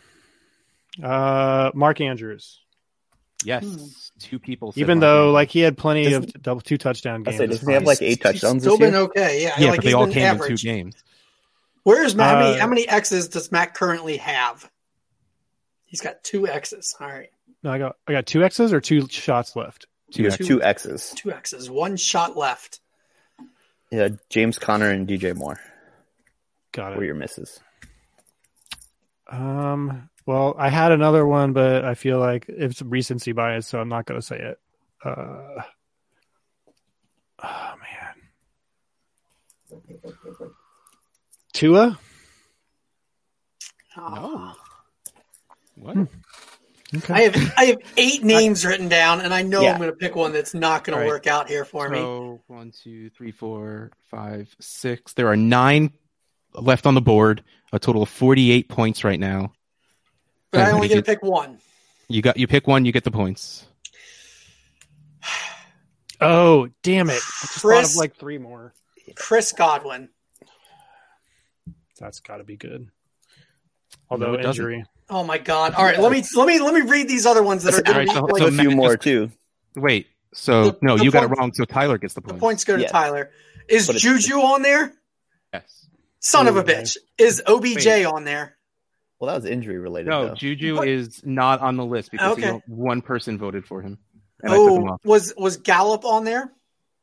Uh, Mark Andrews. Yes, Hmm. two people. Said Even Mark though, Andrews. like, he had plenty Doesn't- of double two touchdown I games. say, It's doesn't he have fine. like eight He's touchdowns still this year? been okay. Yeah, yeah, like, but they he's all been came average. in two games. Where's Matt? how, many, Uh, how many X's does Matt currently have? He's got two X's. All right, No, I got I got two X's or two shots left. He has Two two X's. two X's. One shot left. Yeah, James Conner and D J Moore Got were it. your misses. Um. Well, I had another one, but I feel like it's recency bias, so I'm not going to say it. Uh, oh man, Tua. Oh. What? Okay. I have I have eight names written down, and I know Yeah. I'm going to pick one that's not going All to right. work out here for me. So one, two, three, four, five, six. There are nine left on the board. A total of forty-eight points right now. But I Who only did get to you- pick one. You got you pick one, you get the points. Oh, damn it! I just thought Chris- of like three more. Chris Godwin. That's got to be good. Although it doesn't. injury. Oh my God! All right, let me let me let me read these other ones that are All going right, to so- be There's like, a few Matt more just- too. Wait, so The- no, the you got it points- wrong. So Tyler gets the the points. points go to Yeah. Tyler. Is But it's- Juju on there? Yes. Son of a Ooh, bitch. Is O B J on there? Well, that was injury related. No, though. Juju What? is not on the list because he Okay. don't- one person voted for him, and I took him Oh, off. was was Gallup on there?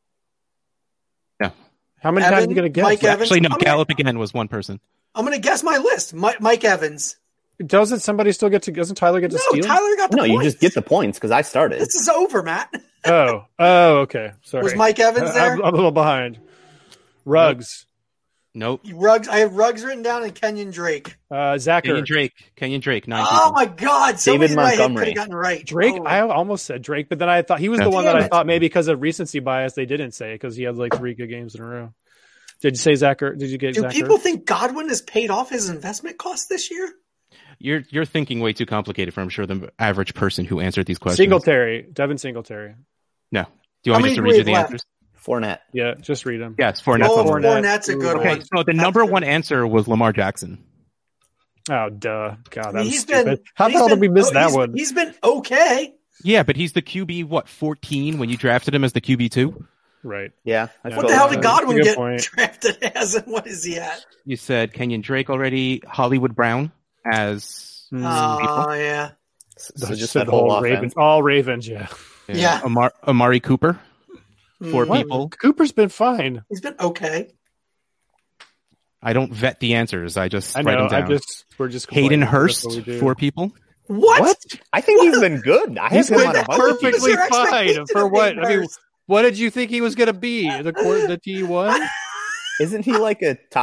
No, How many times are Evan, you going to guess? Mike Evans? actually, no. I'm gonna- Gallup again was one person. I'm going to guess my list. Mike, Mike Evans. Doesn't somebody still get to? Doesn't Tyler get to No, steal? Tyler got the No, points. you just get the points because I started. This is over, Matt. Oh, oh, okay. Sorry. Was Mike Evans there? I'm, I'm a little behind. Ruggs, Nope. Ruggs. I have Ruggs written down and Kenyon Drake. uh, Zacher, Kenyon Drake. Kenyon Drake. Nine Oh people. my God! So David many I could Montgomery. have gotten right. Drake. Oh. I almost said Drake, but then I thought he was the Damn one that I it. thought maybe because of recency bias they didn't say because he had like three good games in a row. Did you say Zacher? Did you get Do Zacher? people think Godwin has paid off his investment costs this year? You're you're thinking way too complicated for I'm sure the average person who answered these questions. Singletary, Devin Singletary. No. Do you How want me just to many read you do we the have answers? Fournette. Yeah, just read them. Yes, Fournette's Oh, on the list. Fournette. Fournette's a good Okay, one. so the number one answer was Lamar Jackson. Oh, duh. God, that I mean, was he's stupid. been. How the he's hell did been- we miss oh, that he's- one? He's been okay. Yeah, but he's the Q B, what, fourteen when you drafted him as the Q B two? Right. Yeah. I Yeah. What feel the hell like did that. Godwin Good get point. drafted as, and what is he at? You said Kenyon Drake already, Hollywood Brown as Mm. Oh yeah, So Just just said that whole all offense. Ravens. All Ravens, yeah. Yeah. Amar- Amari Cooper, four Mm. people. Cooper's been fine. He's been okay. I don't vet the answers. I just I write know. them I down. just we're just Hayden complaining. Hurst, That's what we do. four people. What? I think he's been good. I He's have him been on a bunch of teams. perfectly Your fine expectation for of what? Hayden I mean, Hurst. what did you think he was going to be? The court, the T one. Isn't he like a top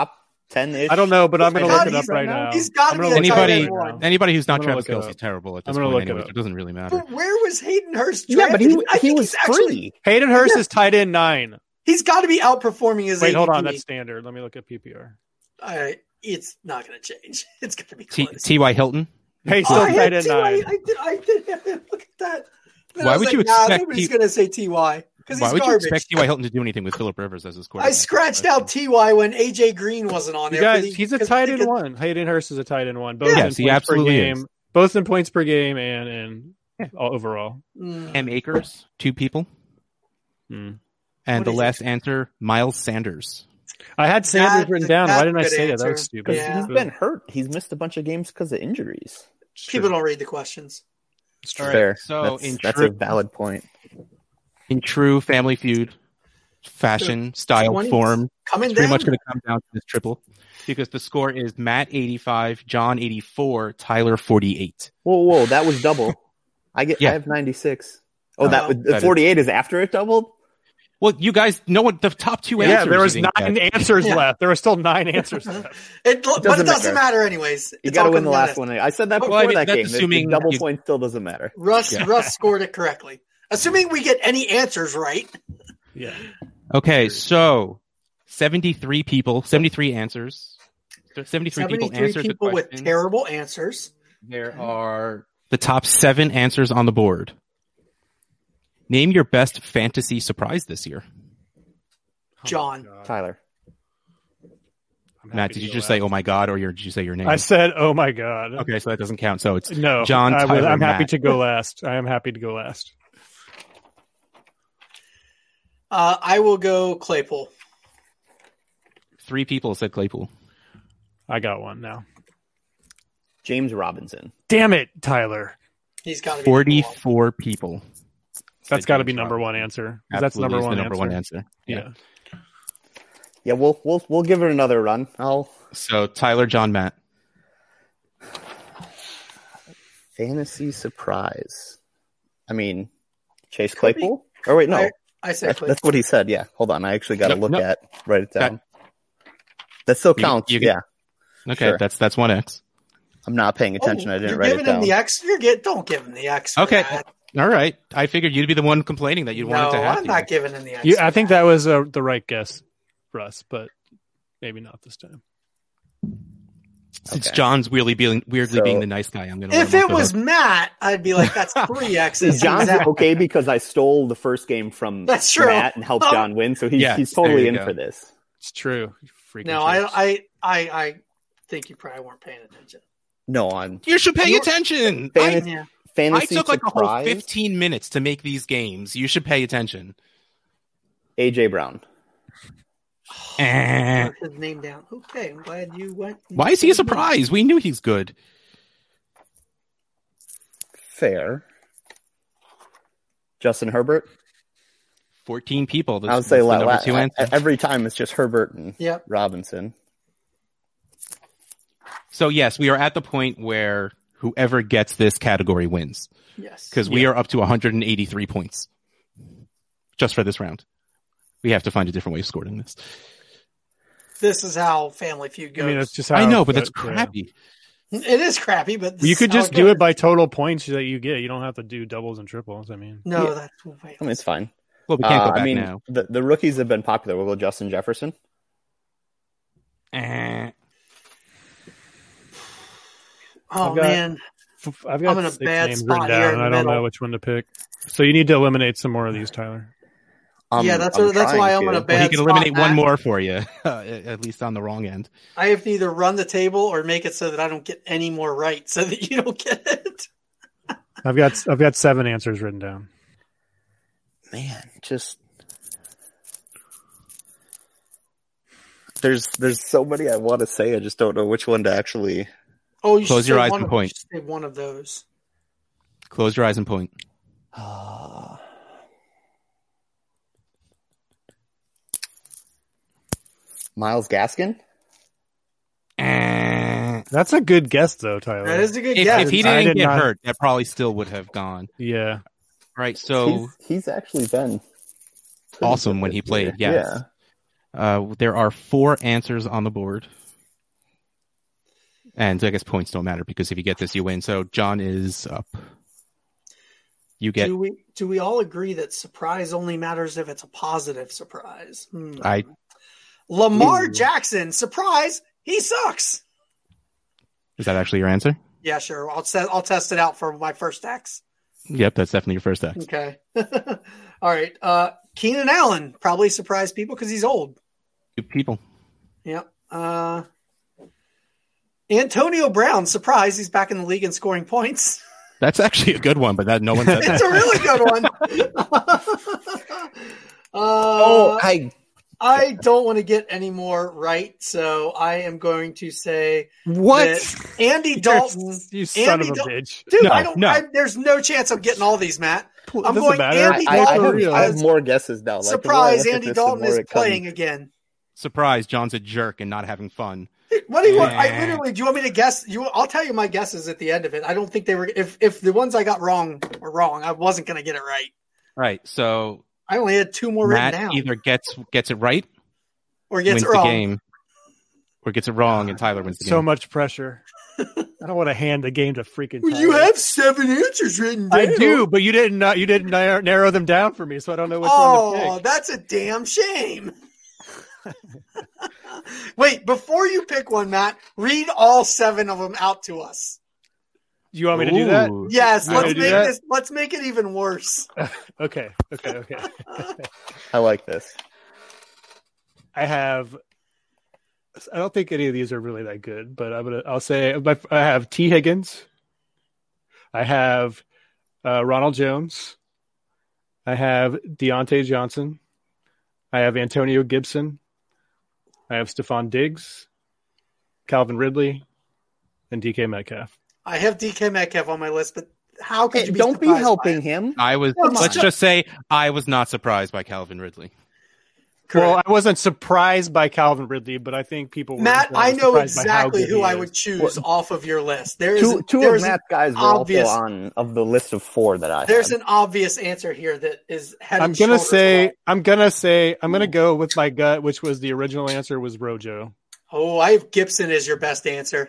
ten-ish. I don't know, but I'm going to God, look it up he's- right now. he's gotta I'm be gonna a look it up tight Anybody, end right now. one. anybody who's not I'm gonna Travis look it Kelce's up. terrible at I'm this gonna point look it anyway. up. It doesn't really matter. But where was Hayden Hurst Yeah, but drafted? he I he think was he's actually free. Hayden Hurst Yeah. is tight end nine. he's got to be outperforming his. Wait, hold on. A D P. That's standard. Let me look at P P R. I, it's not going to change. It's going to be T. close. T. Y. Hilton. Hey, Oh, still I tight had end T Y. nine. I did. I did. Look at that. And Why I was would like, you nah, expect nobody's T- going to say T Y because Why he's would you garbage. expect T. Y. Hilton to do anything with Philip Rivers as his quarterback? I scratched out T Y when A J Green wasn't on You there. guys, he's a tight end one. Hayden Hurst is a tight end one. Both in Yes, points he absolutely per game, is. both in points per game and in all overall. Mm. Cam Akers, two people. Hmm. And What the is last answer, Miles Sanders. I had Sanders That's written a- down. Why that's didn't a I good say it? That answer. was stupid. Because Yeah. he's been hurt. He's missed a bunch of games because of injuries. People don't read the questions. All right, Fair. so that's, in that's true- a valid point. In true Family Feud fashion, style, twenty form, Coming it's pretty down. much going to come down to this triple because the score is Matt eighty-five, John eighty-four, Tyler forty-eight. Whoa, whoa, that was double. I get. Yeah. I have ninety-six. Oh, Oh, that was that the is- forty-eight is after it doubled. Well, you guys know what the top two Yeah, answers there was you nine didn't get. answers Yeah. left. There were still nine answers left. It, but it doesn't doesn't matter. matter anyways. You It's got to all win the coming last down one. I said that Well, before I mean, that that's game. The- the assuming double you- point still doesn't matter. Russ Yeah. Russ scored it correctly. Assuming we get any answers right. Yeah. Okay, so seventy-three people, seventy-three answers. seventy-three people seventy-three answered people the with question. terrible answers. There are the top seven answers on the board. Name your best fantasy surprise this year. John. Tyler. I'm Matt, happy did to you go just say, last. "Oh my God," or your- did you say your name? I said, "Oh my god." Okay, so that doesn't count. So it's No, John, I Tyler, am happy Matt. to go last. I am happy to go last. Uh, I will go Claypool. Three people said Claypool. I got one now. James Robinson. Damn it, Tyler. He's got to be Forty-four people. That's said got to James be number one Robinson. answer. 'Cause That's Absolutely number is one the number answer. one answer. Yeah. Yeah, we'll we'll we'll give it another run. I'll So Tyler, John, Matt. fantasy surprise. I mean, Chase Could be. Claypool. Or wait, no, I, I said that's, Claypool. that's what he said. Yeah, hold on. I actually got to No, look no. at write it down. That- that still You- counts. you can- yeah, Okay, Sure. that's that's one X. I'm not paying attention. Oh, I didn't you're write it giving him down. the X. You're get. Don't give him the X. for Okay, that. all right. I figured you'd be the one complaining that you No, wanted to have. I'm to. not giving him the X. You, for I think that was uh, the right guess, Russ, but maybe not this time. Since Okay. John's weirdly being weirdly So- being the nice guy, I'm gonna. If let him it off was the hook. Matt, I'd be like, "That's three X's." John's He's out. okay because I stole the first game from That's true. Matt and helped Oh. John win, so he's Yes, he's there totally you in go. for this. It's true. You freaking No, I, jerks. I, I, I think you probably weren't paying attention. No, on You should pay You- attention. Fan- I, Yeah. fantasy I took like a whole surprise. fifteen minutes to make these games. You should pay attention. A J Brown. Eh. Wrote his name down. Okay, I'm glad you went. Why is he a surprise? We knew he's good. Fair. Justin Herbert. Fourteen people. That's, I would say that's the la- number la- two answer. every time it's just Herbert and Yep. Robinson. So yes, we are at the point where whoever gets this category wins Yes. because we are up to one hundred eighty-three points just for this round. We have to find a different way of scoring this. This is how Family Feud I goes. mean, it's just how I know, it but that's goes, yeah. crappy. It is crappy, but this You is could how just do goes. it by total points that you get. You don't have to do doubles and triples. I mean, No, Yeah. that's way. I mean, it's fine. Well, we can't Uh, go back I mean, now. the the rookies have been popular. We'll go Justin Jefferson. Eh. Oh I've got- man, F- I've got I'm in a six bad names spot written here down, in and I the don't know middle. which one to pick. So you need to eliminate some more of these, Tyler. Um, Yeah, that's I'm a- that's trying why I'm to. on a Well, bad he can spot, eliminate one Matt. more for you, at least on the wrong end. I have to either run the table or make it so that I don't get any more right, so that you don't get it. I've got I've got seven answers written down. Man, just there's there's so many I want to say. I just don't know which one to actually. Oh, you Close should your say eyes one and of- point. you should say one of those. Close your eyes and point. Miles Gaskin. Eh. That's a good guess, though, Tyler. That is a good If, guess. if he I didn't did get not- hurt, that probably still would have gone. Yeah. Right. So he's, he's actually been pretty awesome good when he this played. year. Yes. Uh, there are four answers on the board. And I guess points don't matter because if you get this, you win. So John is up. You get. Do we do we all agree that surprise only matters if it's a positive surprise? Hmm. I. Lamar Ooh. Jackson, surprise, he sucks. Is that actually your answer? Yeah, sure. I'll set, I'll test it out for my first X. Yep, that's definitely your first X. Okay. All right. Uh, Keenan Allen probably surprised people because he's old. Good people. Yep. Uh, Antonio Brown, surprise, he's back in the league and scoring points. That's actually a good one, but that no one said It's that. a really good one. uh, Oh, I I don't want to get any more right, so I am going to say What? that Andy Dalton. You son Andy of a Dal- bitch. Dude, No, I don't. no. I, there's no chance I'm getting all these, Matt. I'm Doesn't going matter. Andy I, I, Dalton. have, I have because- more guesses now. Like, the more I surprise, look at Andy this, the Dalton more is it comes. playing again. Surprise, John's a jerk and not having fun. What do you want? I Yeah. literally. Do you want me to guess? You, I'll tell you my guesses at the end of it. I don't think they were. If if the ones I got wrong were wrong, I wasn't going to get it right. Right. So I only had two more Matt written down, either gets gets it right, or gets wins it the wrong. game, or gets it wrong and Tyler wins the So game. much pressure. I don't want to hand the game to freaking. Well, you Tyler. have seven answers written down. I do, but you didn't. Uh, you didn't narrow, narrow them down for me, so I don't know which one Oh, to pick. that's a damn shame. Wait, before you pick one, Matt, read all seven of them out to us. Do you want me to do that? Ooh. Yes, You want let's me to make do that? this. Let's make it even worse. Okay. Okay. Okay. I like this. I have. I don't think any of these are really that good, but I'm gonna. I'll say my- I have T. Higgins. I have uh, Ronald Jones. I have Deontay Johnson. I have Antonio Gibson. I have Stephon Diggs, Calvin Ridley, and D K Metcalf. I have D K Metcalf on my list, but how could Hey, you be don't be surprised by helping it? him. I was. Come Let's on. just say I was not surprised by Calvin Ridley. Well, Correct. I wasn't surprised by Calvin Ridley, but I think people were Matt, more I know surprised by how exactly good who he I is. would choose off of your list. There is Two, two there of is an Matt's guys were obvious- also on of the list of four that I There's had. an obvious answer here that is head I'm and gonna shoulders say above. I'm gonna say I'm gonna go with my gut, which was the original answer was Rojo. Oh, I have Gibson as your best answer.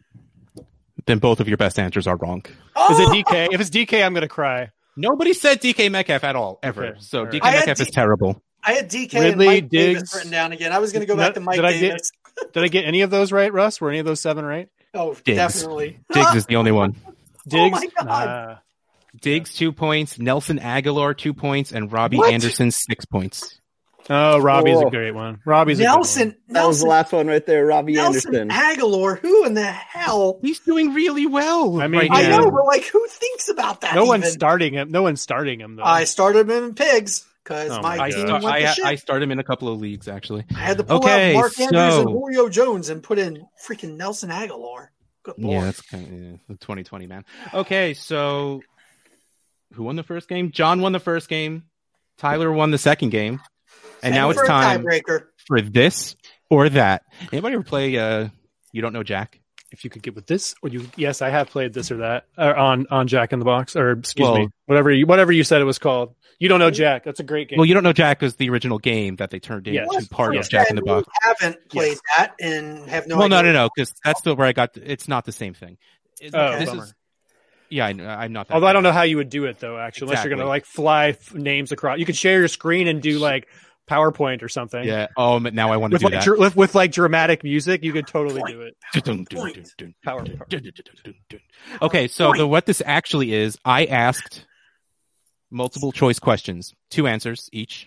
Then both of your best answers are wrong. Oh! Is it D K? If it's D K, I'm gonna cry. Nobody said D K Metcalf at all ever. Okay, So all right. D K I had Metcalf D- is terrible. I had D K Ridley, and Mike Davis Diggs. written down again. I was going to go back No, to Mike did I get- Davis. Did I get any of those right, Russ? Were any of those seven right? Oh, Diggs. definitely. Diggs is the only one. Diggs. my God. Nah. Diggs two points, Nelson Aguilar two points, and Robbie What? Anderson six points. Oh, Robbie's Whoa. a great one. Robbie's a Nelson, That was the Nelson, last one right there, Robbie Nelson Anderson. Aguilar. Who in the hell? He's doing really well. I mean, right I yeah. now. know, but like, who thinks about that? good one. No one's even? starting him. No one's starting him though. I started him in pigs because Oh my, my I, team God. start, went to I, shit. I started him in a couple of leagues actually. I had to pull Okay, out Mark Andrews and so- Julio Jones and put in freaking Nelson Aguilar. Good lord. Yeah, that's kind of twenty twenty, man. Okay, so who won the first game? John won the first game. Tyler won the second game. And now Same it's for a time tiebreaker. for this or that. Anybody ever play uh You Don't Know Jack? if you could get with this, or you, yes, I have played this or that or on on Jack in the Box, or excuse Well- me, whatever you whatever you said it was called. You Don't Know Jack. That's a great game. Well, You Don't Know Jack was the original game that they turned into Yes. part Yes. of Jack in the Box. You haven't played Yes. that and have no well, idea. no, no, no, because that's the where I got. It's not the same thing. It's- Oh, this bummer. is, yeah, I, I'm not. That Although I don't bad. know how you would do it though. Actually, unless you're Exactly. gonna like fly f- names across, you could share your screen and do like PowerPoint or something. Yeah. Oh, but now I want to With do like, that. dr- with, with like dramatic music, you could totally Point. do it. Dun, dun, Point. dun, dun, Power- dun, dun, dun, dun, dun. Okay, so the, what this actually is, I asked multiple choice questions, two answers each.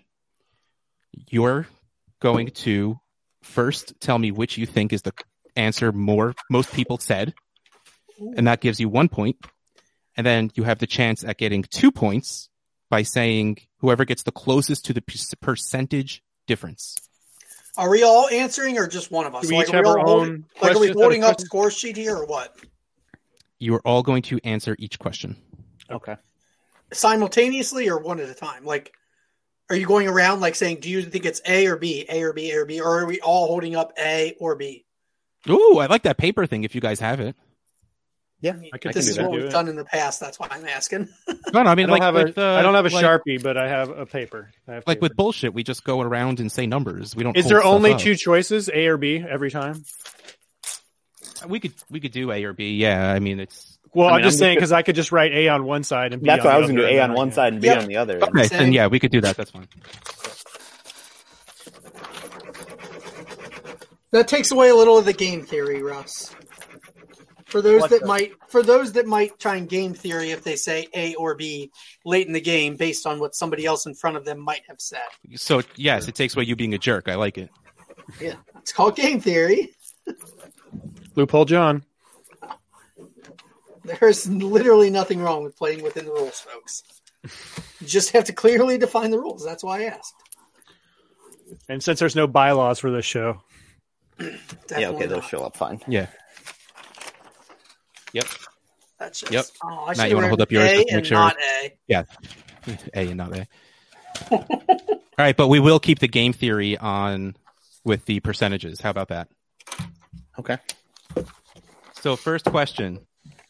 You're going to first tell me which you think is the answer more most people said, and that gives you one point. And then you have the chance at getting two points by saying whoever gets the closest to the p- percentage difference. Are we all answering or just one of us? Do we like, each are we have all our holding- own like, are we questions? holding up Questions? score sheet here or what? You are all going to answer each question. Okay. Simultaneously or one at a time? Like, are you going around like saying, do you think it's A or B, A or B, A or B, or are we all holding up A or B? Ooh, I like that paper thing if you guys have it. Yeah, I could This do is that. what Do we've it. done in the past. That's why I'm asking. No, no, I I mean, don't like, have with, a uh, I don't have a like, Sharpie, but I have a paper. I have Like paper. with bullshit, we just go around and say numbers. We don't. Is hold there stuff only up. two choices, A or B, every time? we could we could do A or B. Yeah, I mean it's. Well, I mean, I'm just I'm saying just- because I could just write A on one side and B That's on what the I was going to other, do. A and on then, one yeah. side and B Yep. on the other. Okay, Same. then yeah, we could do that. That's fine. That takes away a little of the game theory, Russ. For those What that the- might, for those that might try and game theory if they say A or B late in the game based on what somebody else in front of them might have said. So yes, it takes away you being a jerk. I like it. Yeah, it's called game theory. Loophole John. There's literally nothing wrong with playing within the rules, folks. You just have to clearly define the rules. That's why I asked. And since there's no bylaws for this show, Yeah, Definitely okay, those not. show up fine. Yeah. Yep. That's just, Yep. Oh, I Matt, should you wanna have hold up written yours A just to make and sure? not A. Yeah. A and not A. All right, but we will keep the game theory on with the percentages. How about that? Okay. So first question.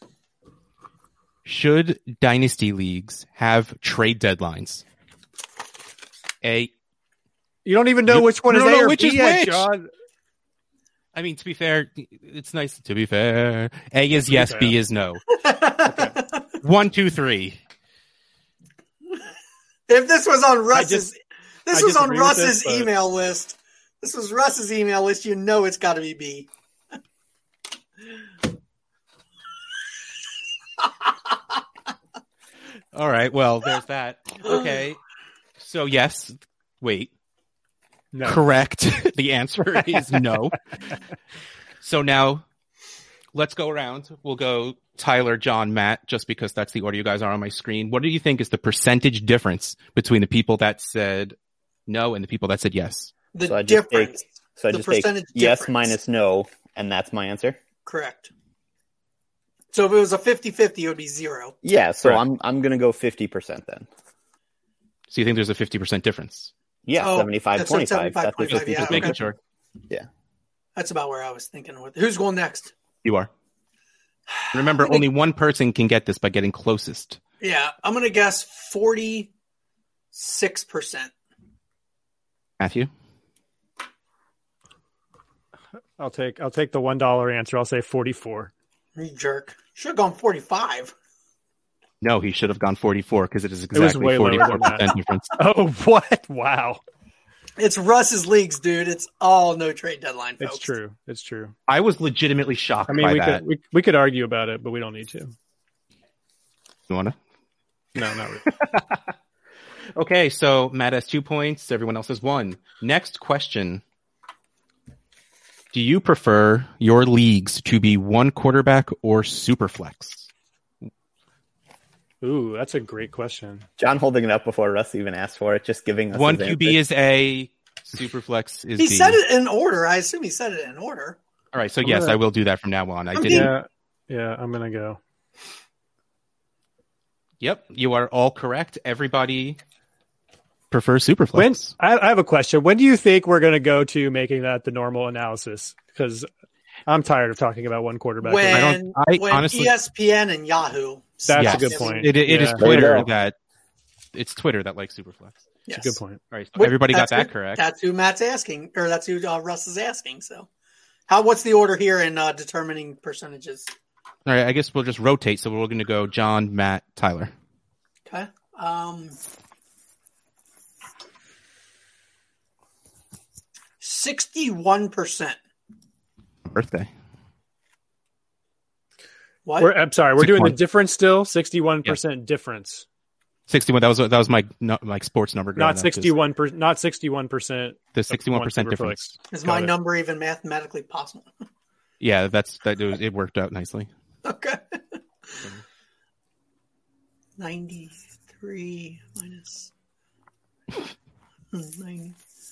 Should dynasty leagues have trade deadlines? A. you don't even know You- which one you is don't A know or which B is yet, which. John. I mean, to be fair, it's nice to be fair. A is yes, fair. B is no. One, two, three. If this was on Russ's, just- this I was on disagree with Russ's this, but- email list. This was Russ's email list. You know it's got to be B. All right, well, there's that. Okay. So yes, wait. No. Correct. The answer is no. So now let's go around. We'll go Tyler, John, Matt, just because that's the order you guys are on my screen. What do you think is the percentage difference between the people that said no and the people that said yes? The So I just difference. take, so I the just take percentage yes difference. minus no, and that's my answer. Correct. So if it was a fifty-fifty, it would be zero. Yeah, so Correct. I'm I'm gonna go fifty percent then. So you think there's a fifty percent difference? Yeah, Oh, seventy-five that's twenty-five. seventy-five, That's the twenty-five, fifty yeah, Just percent. making okay. sure. Yeah. That's about where I was thinking with. Who's going next? You are. Remember, only one person can get this by getting closest. Yeah, I'm going to guess forty-six percent. Matthew? I'll take I'll take the one dollar answer. I'll say forty-four. You jerk. Should have gone forty-five. No, he should have gone forty-four because it is was exactly way lower than forty-four percent that. difference. Oh, what? Wow. It's Russ's leagues, dude. It's all no trade deadline, folks. It's true. It's true. I was legitimately shocked I mean, by we that. could we, we could argue about it, but we don't need to. You wanna? No, not really. Okay, so Matt has two points. Everyone else has one. Next question. Do you prefer your leagues to be one quarterback or super flex? Ooh, that's a great question. John holding it up before Russ even asked for it, just giving us One his Q B answer. is A, super flex is He B. said it in order. I assume he said it in order. All right, so I'm yes, gonna- I will do that from now on. I I'm didn't. being- Yeah, yeah, I'm gonna go. Yep, you are all correct. Everybody prefers super When flex. I, I have a question. When do you think we're gonna go to making that the normal analysis? Because I'm tired of talking about one quarterback. When, I don't- I when honestly- E S P N and Yahoo. That's Yes. a good point. It, it is Yeah. There you Twitter go. that it's Twitter that likes super flex. Yes. That's a good point. All right, so Wait, everybody got that's that who- correct. That's who Matt's asking, or that's who uh, Russ is asking. So, how? What's the order here in uh, determining percentages? All right, I guess we'll just rotate. So we're going to go John, Matt, Tyler. Okay. Um, sixty-one percent. Birthday. What? We're, I'm sorry. We're Six doing one. the difference still. Sixty-one percent difference, sixty-one. That was that was my no, like sports number. growing not up, 'cause sixty-one. Per, not sixty-one percent. The sixty-one percent difference. is Got my it. number even mathematically possible? Yeah, that's that. It, was, it worked out nicely. Okay. ninety-three minus ninety.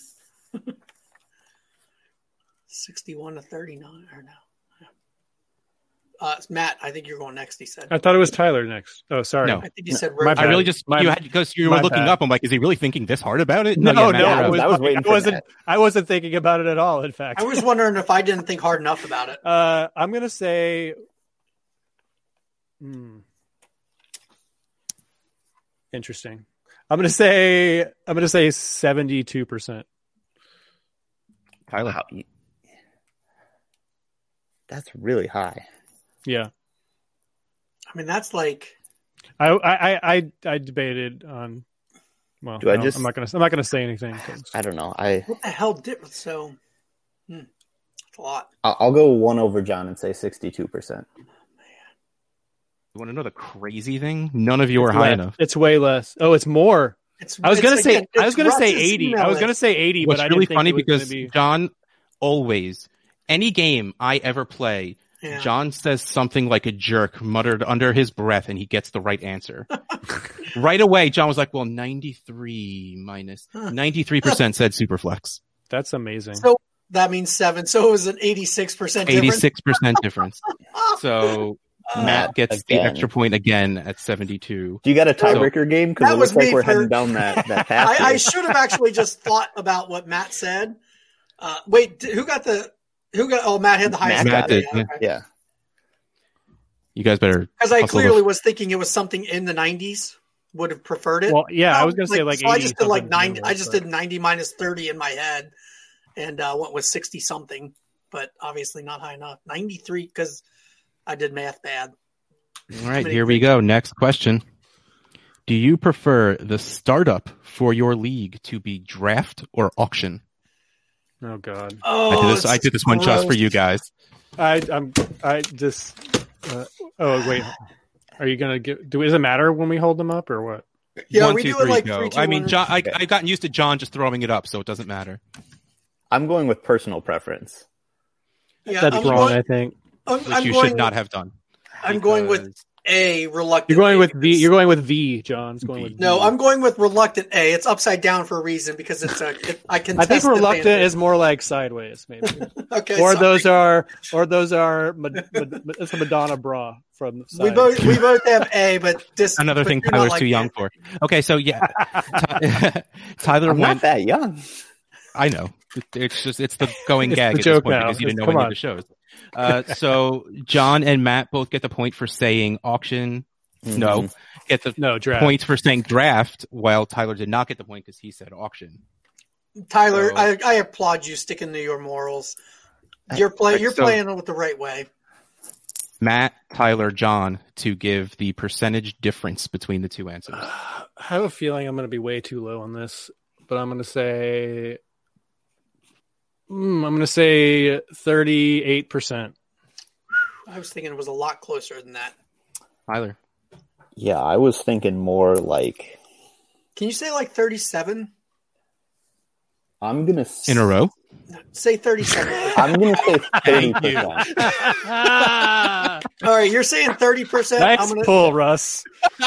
sixty-one to thirty-nine, or no? Uh, it's Matt, I think you're going next. He said. I thought it was Tyler next. Oh, sorry. No. I think you said. My rotate. I bad. really just My- you had because you were my looking bad. up. I'm like, is he really thinking this hard about it? No, yeah, no, Matt, I I, was- was, I was waiting I for wasn't. that. I wasn't thinking about it at all. In fact, I was wondering if I didn't think hard enough about it. Uh, I'm gonna say. Hmm. Interesting. I'm gonna say. I'm gonna say seventy-two percent. Tyler. Wow. you- That's really high. Yeah. I mean, that's like I I I, I debated on. Well, Do I no, just- I'm not gonna I'm not gonna say anything. 'cause- I don't know. I what the hell did so? Hmm, it's a lot. I'll I'll go one over John and say sixty-two percent. You want to know the crazy thing? None of you are it's high less. enough. It's way less. Oh, it's more. It's, I was it's gonna like- say it's I was gonna say Russ's eighty. email I was gonna list. say eighty, What's but I really didn't think funny it was because gonna be... John always, any game I ever play, Yeah. John says something like a jerk muttered under his breath and he gets the right answer. Right away, John was like, well, ninety-three minus ninety-three percent said Superflex. That's amazing. So that means seven. So it was an eighty-six percent difference. eighty-six percent difference. So Matt gets the again. extra point again at seventy-two. Do you got a tiebreaker game? Because That it was looks like me we're for- heading down that that path. I, I here. should have actually just thought about what Matt said. Uh, wait, d- who got the? Who got? Oh, Matt had the highest. Matt got it, yeah. yeah. You guys better. Because I hustle clearly the- was thinking it was something in the nineties. Would have preferred it. Well, yeah, I was gonna say like so I eighty just did like something ninety. anyway, I just but- did ninety minus thirty in my head, and uh, went with sixty something. But obviously not high enough. ninety-three because I did math bad. All right, here we go. Next question. Do you prefer the startup for your league to be draft or auction? Oh God. Oh, I did this. I did this one just for you guys. I I'm I just. Uh, oh wait. Are you gonna give? Do does it matter when we hold them up or what? Yeah, One, we two, do it three, like go. three, two, I mean, one. John. I, I've gotten used to John just throwing it up, so it doesn't matter. I'm going with personal preference. Yeah, That's I'm wrong. Going, I think I'm, Which I'm you going should not with, have done. I'm going with because- A. Reluctant. you're going A with V. because- You're going with V. John's going V. with. V. No, I'm going with reluctant A. It's upside down for a reason because it's a. It, I can. I think reluctant is more like sideways, maybe. okay. or sorry. those are, or those are. Mad- Mad- it's a Madonna bra from. The side. We both we both have A, but this Another but thing you're not Tyler's like too young that. for. Okay, so yeah, Ty- Tyler I'm not went. that young. I know. It's just it's the going It's gag the at this joke point now. because you didn't know Come any on. of the shows. Uh, so John and Matt both get the point for saying auction. No, get the No draft. points for saying draft, while Tyler did not get the point because he said auction. Tyler, So- I, I applaud you sticking to your morals. You're play you're So- playing it the right way. Matt, Tyler, John to give the percentage difference between the two answers. I have a feeling I'm going to be way too low on this, but I'm going to say. Mm, I'm going to say thirty-eight percent. I was thinking it was a lot closer than that. Tyler, Yeah, I was thinking more like Can you say like thirty-seven? I'm gonna s- in a row. Say thirty-seven. I'm gonna say thirty Thank you. percent. All right, you're saying thirty percent. I'm Nice gonna pull, Russ.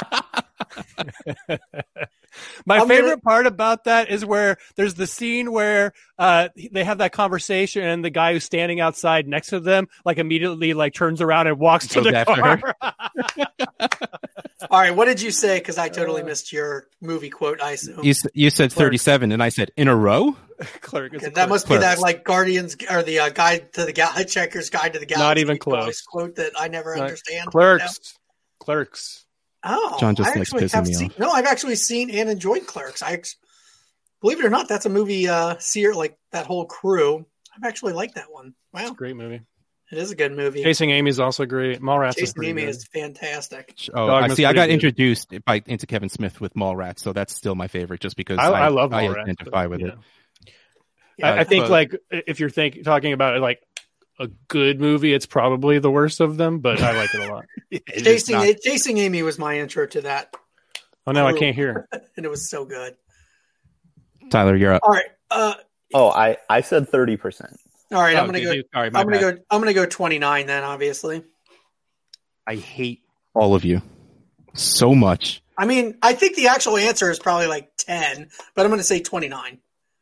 My I'm favorite gonna- part about that is where there's the scene where uh, they have that conversation, and the guy who's standing outside next to them, like immediately, like turns around and walks to Goes the after car. her. All right, what did you say? Because I totally missed your movie quote. I assume You s- you said thirty-seven, and I said in a row. Clerk, it's a that clerk. must be that Clerks. like Guardians or the uh, guide to the Gal- Hitchhiker's Guide to the Galaxy. Not even voice close. Quote that I never Not- understand. Clerks. Clerks. Oh, John just I likes actually pissing have me seen, off. No, I've actually seen and enjoyed Clerks. I ex- believe it or not, that's a movie. Uh, see, like that whole crew. I've actually liked that one. Wow, Great movie. it is a good movie. Chasing Amy is also great. Mallrats is Chasing pretty Amy good. is fantastic. Oh, Dogma's I see. I pretty got good. introduced by into Kevin Smith with Mallrats, so that's still my favorite, just because I, I, I love I Mallrats. identify but, with yeah. it. Yeah, I, I think but- like if you're think talking about like a good movie, it's probably the worst of them, but I like it a lot. It is Chasing not- Chasing Amy was my intro to that, Oh no, I can't hear. and it was so good. Tyler, you're up. All right, uh, Oh, I I said thirty percent. all right. Oh, I'm gonna did go. you? Sorry, my I'm gonna bad. go. I'm gonna go twenty-nine then. Obviously, I hate all of you so much. I mean, I think the actual answer is probably like ten, but I'm gonna say twenty-nine.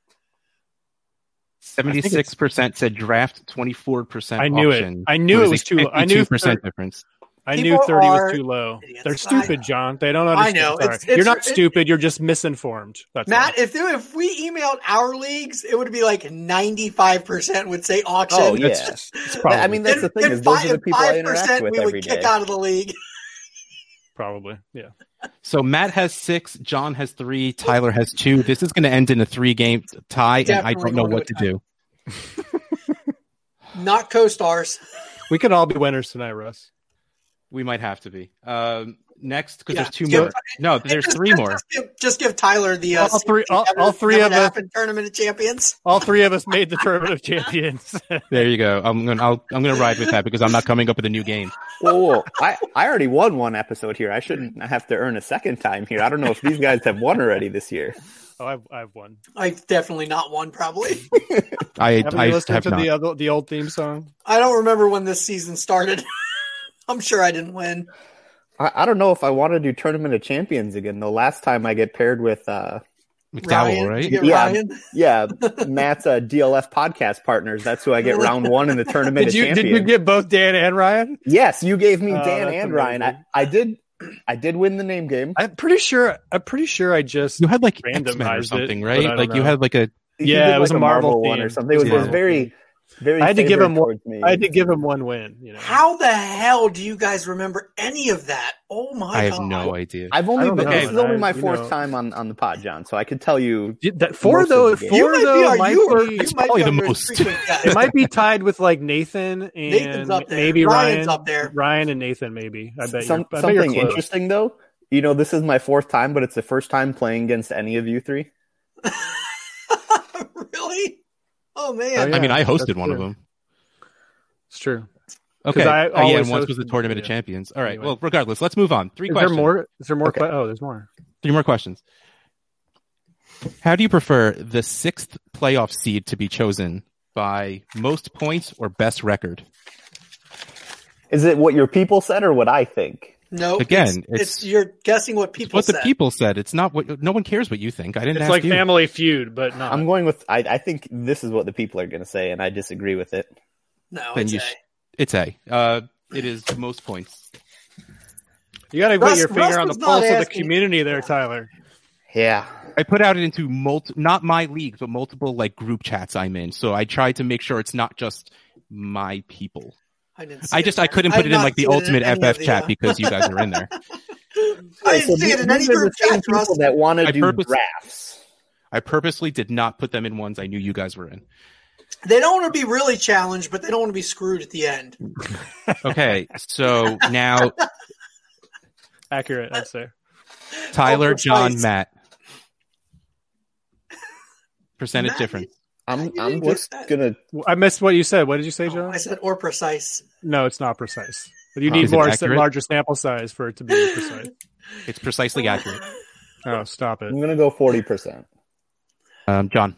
Seventy-six percent said draft, twenty-four percent. I knew it. auction. I knew There it was was a too. I knew percent thir- difference. I People knew thirty are was too low. idiots. They're I stupid, know. John. They don't I understand. know. Sorry. It's- it's- You're not it- stupid. You're just misinformed. That's Matt, all. if there, if we emailed our leagues, it would be like ninety-five percent would say auction. Oh yeah. It's probably, I mean, that's the Then- thing then is those five- are the people I interact 5% with we every would day. kick out of the league. probably. Yeah. So Matt has six, John has three, Tyler has two. This is going to end in a three-game tie, and I Definitely don't know going what to to a do. Not co-stars. We can all be winners tonight, Russ. We might have to be. Um, next, because Yeah, there's two give- more. No, there's Just- three just- more. Just give, just give Tyler the uh, All three- all- never- all three never of us- happened tournament of champions. All three of us made the tournament of champions. There you go. I'm gonna I'll, I'm gonna ride with that because I'm not coming up with a new game. Whoa, whoa. I, I already won one episode here. I shouldn't have to earn a second time here. I don't know if these guys have won already this year. Oh, I've I've won. I've definitely not won. Probably. I Haven't I you listened have to not. the other, the old theme song? I don't remember when this season started. I'm sure I didn't win. I, I don't know if I want to do Tournament of Champions again. The last time I get paired with, uh, McDowell, Ryan, did right? you get Yeah. Ryan? yeah, Matt's uh, D L F podcast partners. That's who I get round one in the Tournament Did of you Champions. did you get both Dan and Ryan? Yes, you gave me Oh, Dan that's and Ryan. I, amazing. I did. I did win the name game. I'm pretty sure. I'm pretty sure I just. You had like Randomized X-Men or it, something, but right? I don't Like you know. had like a He Yeah, did it was like a Marvel one theme. or something. It was, It it was was a very, very. I had to give favored him one. towards me. I had to give him one win. You know. How the hell do you guys remember any of that? Oh my I have god! no idea. I've only I don't been. know, This is man. only my You fourth know. time on, on the pod, John. So I could tell you. Did that four Most of though. the game. Four You might be though our might you, or be. you It's might probably be the our most. frequent guest. It might be tied with like Nathan and Nathan's up there. maybe Ryan's Ryan. up there. Ryan and Nathan, maybe. I bet Some, you're. I bet you're something close. interesting though. You know, this is my fourth time, but it's the first time playing against any of you three. Really? Oh man! Oh, yeah. I mean, I hosted that's one of true. them. It's true. Okay. I Oh, yeah, always and once was the hosted- Tournament of yeah. Champions. All right. Anyway. Well, regardless, let's move on. Three Is questions. there more? Is there more? Okay. que- oh, there's more. Three more questions. How do you prefer the sixth playoff seed to be chosen by most points or best record? Is it what your people said or what I think? No, Again, it's, it's- it's you're guessing what It's people what said. the people said. It's not what. No one cares what you think. I didn't It's ask like you. Family Feud, but not. I'm going with. I, I think this is what the people are going to say, and I disagree with it. No, Then it's you A. sh- It's A. Uh, it is most points. You got to Russ- put your Russ finger on the was not pulse of the asking- community there, Tyler. Yeah. I put out into multi, not my leagues, but multiple like group chats I'm in. So I tried to make sure it's not just my people. I didn't. See I it just there. I couldn't I put did it in not like the see it in ultimate any F of F the, chat uh, because you guys are in there. I didn't see it in any these are group the same chat, Russ. people that want to I do purpose- drafts. I purposely did not put them in ones I knew you guys were in. They don't want to be really challenged, but they don't want to be screwed at the end. Okay, so now Accurate, I'd say. Tyler, Oh, John, precise. Matt. Percentage Matt, difference. I'm You I'm didn't get just that. gonna. I missed what you said. What did you say, Oh, John? I said or precise. No, it's not precise. But you Oh. need Is it more, accurate? larger sample size for it to be precise. It's precisely accurate. Oh, stop it. I'm gonna go forty percent. Um, John.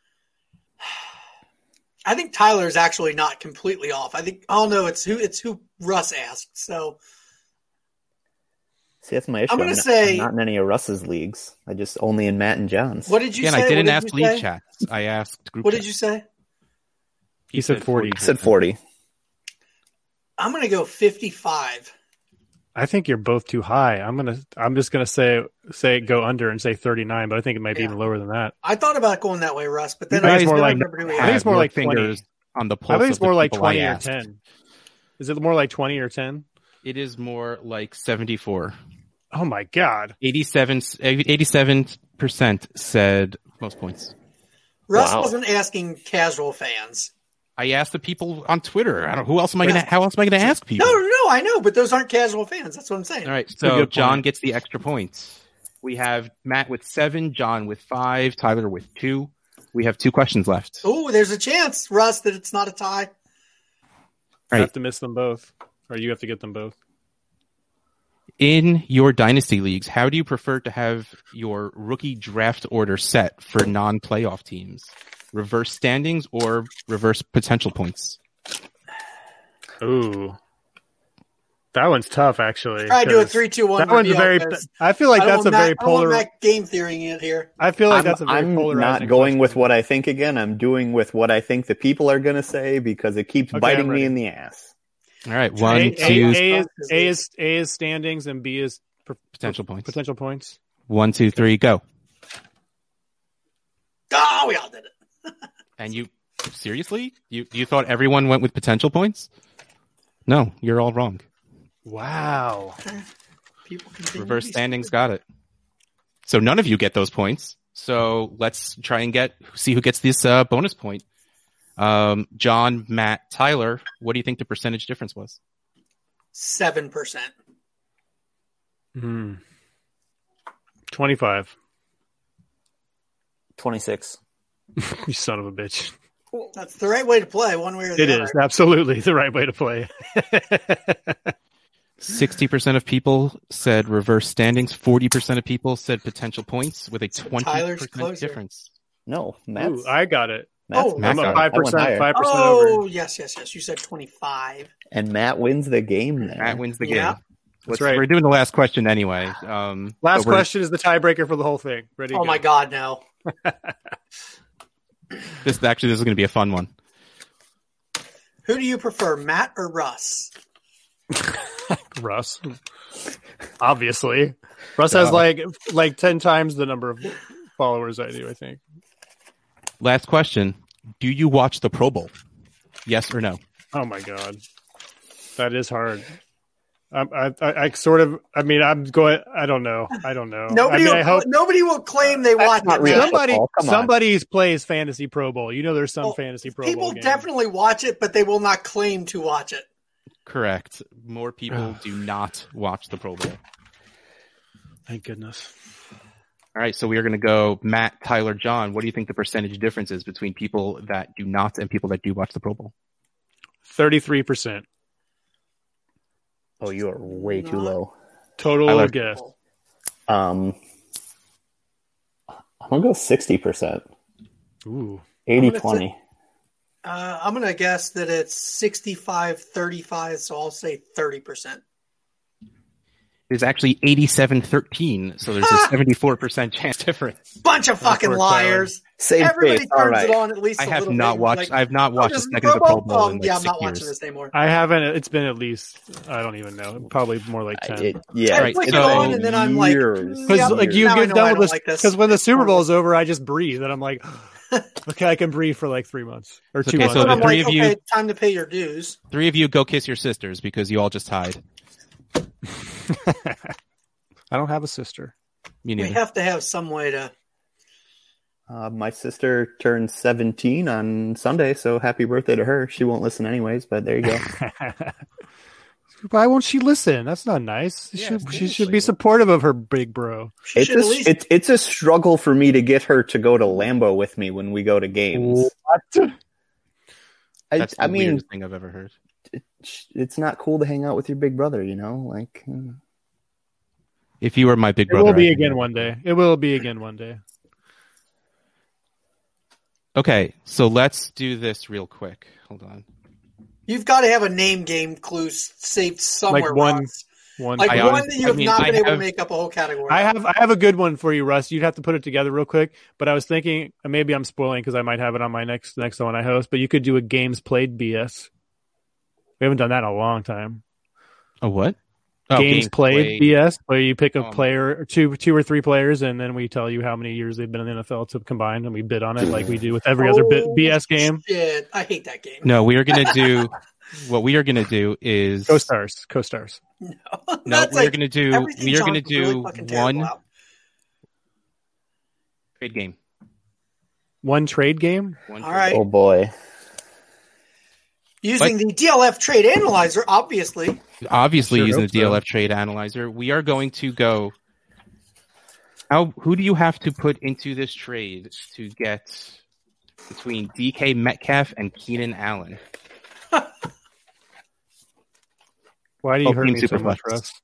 I think Tyler's actually not completely off. I think. Oh no, it's who it's who Russ asked. So See, that's my issue. I'm gonna not, say- I'm not in any of Russ's leagues. I just only in Matt and John's. what did you Again, say? I didn't what did ask you league say? chats. I asked group What chats. did you say? He said forty. I said forty. I'm gonna go fifty-five. I think you're both too high. I'm gonna. I'm just gonna say say go under and say thirty-nine, but I think it might be Yeah. even lower than that. I thought about going that way, Russ, but then You I, guys just more like- remembered who we I had. think it's more Your like twenty. fingers on the pulse. I think it's of the more like people I twenty or asked. ten. Is it more like twenty or ten? It is more like seventy-four. Oh my god! eighty-seven, eighty-seven percent said most points. Russ Wow. wasn't asking casual fans. I asked the people on Twitter. I don't. Who else am I Yeah. gonna? How else am I gonna ask people? No, no, no, I know, but those aren't casual fans. That's what I'm saying. All right. a So good John point. gets the extra points. We have Matt with seven, John with five, Tyler with two. We have two questions left. Oh, there's a chance, Russ, that it's not a tie. I Right. have to miss them both, or you have to get them both. In your dynasty leagues, how do you prefer to have your rookie draft order set for non-playoff teams? Reverse standings or reverse potential points? Ooh, that one's tough, actually. Try to do a 'cause three, two, one. That one's reveal, very. 'cause I feel like I don't that's a want very Matt- I don't want polar. Matt game theorying it here. I feel like I'm, that's a very I'm polarizing. not going question. with what I think again. I'm doing with what I think the people are going to say because it keeps Okay, biting I'm me ready. in the ass. All right. A, One, A, two, A, is, A is A is standings and B is per- potential points. potential points. One, two, three, go. Oh, we all did it. And you, seriously? You you thought everyone went with potential points? No, you're all wrong. Wow. People continue Reverse to be standings stupid. got it. So none of you get those points. So let's try and get see who gets this uh, bonus point. Um, John, Matt, Tyler, what do you think the percentage difference was? Seven percent. Hmm. Twenty-five. twenty-six. You son of a bitch. That's the right way to play, one way or the It other. is absolutely the right way to play. sixty percent of people said reverse standings. forty percent of people said potential points with a twenty Tyler's percent closer. difference. No, Matt's, Ooh, I got it. Matt's Oh, Matt I'm got a it. five I went percent, higher. five percent Oh, over. yes, yes, yes. You said twenty-five. And Matt wins the game there. Matt wins the Yeah. game. That's Let's- right. We're doing the last question anyway. Um, Last but we're- question is the tiebreaker for the whole thing. Ready? to Oh go. my God, no. This actually, this is going to be a fun one. Who do you prefer, Matt or Russ? Russ. Obviously, Russ has Yeah. like like ten times the number of followers I do. I think. Last question. Do you watch the Pro Bowl? Yes or no? Oh my God, that is hard. I, I, I, I sort of. I mean, I'm going. I don't know. I don't know. Nobody, I mean, will, I hope nobody will claim they watch not it. real. man. somebody football, come on. somebody plays fantasy Pro Bowl. You know, there's some Well, fantasy Pro People Bowl game. definitely watch it, but they will not claim to watch it. Correct. More people do not watch the Pro Bowl. Thank goodness. All right, so we are going to go Matt, Tyler, John. What do you think the percentage difference is between people that do not and people that do watch the Pro Bowl? Thirty-three percent Oh, you are way too low. total Tyler. guess. Um, I'm gonna go sixty percent. Ooh, eighty gonna twenty. Uh, I'm going to guess that it's sixty-five thirty-five, so I'll say thirty percent. It is actually eighty-seven thirteen, so there's a seventy-four percent chance difference. Bunch of fucking works liars. Same Everybody face. turns All right. it on at least I a have little not bit. watched. Like, I have not oh, watched a this is second of the Pro Bowl Oh, in like yeah, I'm six not watching years. this anymore. I haven't. It's been at least. I don't even know. Probably more like ten. It, yeah, I Right, click it's it so- on, and then I'm like, years. mm, Because yeah, like you now I get know I done don't with this. like this. Because when the It's Super horrible. Bowl is over, I just breathe, and I'm like, okay, I can breathe for like three months or two Okay, months. so But the I'm three like, of you- okay, time to pay your dues. Three of you go kiss your sisters because you all just tied. I don't have a sister. Me We neither. have to have some way to. Uh, my sister turned seventeen on Sunday, so happy birthday to her. She won't listen anyways, but there you go. Why won't she listen? That's not nice. She, Yeah, should, she should seriously. be supportive of her big bro. She It's should at a, least. it's it's a struggle for me to get her to go to Lambeau with me when we go to games. What? I, That's the I mean, weirdest thing I've ever heard. it's not cool to hang out with your big brother, you know? Like, uh, If you were my big It brother, will be I'd- again one day. It will be again one day. Okay, so let's do this real quick. Hold on. You've got to have a name game clue s- saved somewhere. Like one- Russ. One. like I one honest- that you I have mean, not I been able have- to make up a whole category. I of. have I have a good one for you, Russ. You'd have to put it together real quick. But I was thinking, and maybe I'm spoiling because I might have it on my next next one I host. But you could do a games played B S. We haven't done that in a long time. Oh, what? Oh, games, played, B S, where you pick a Um, player or two, two or three players, and then we tell you how many years they've been in the N F L to combine, and we bid on it like we do with every other bit Oh, B S game. Shit, I hate that game. No, we are going to do. What we are going to do is Co-stars, co-stars. no. That's We are like going to do. everything We are going to John's really do fucking terrible one at. trade game. One trade game. One All trade right. oh boy. Using the D L F trade analyzer, obviously. Obviously, Sure using the hope so. D L F trade analyzer, we are going to go. How? Who do you have to put into this trade to get between D K Metcalf and Keenan Allen? Why do you Oh, hurt Team me so Superflex. much, Russ?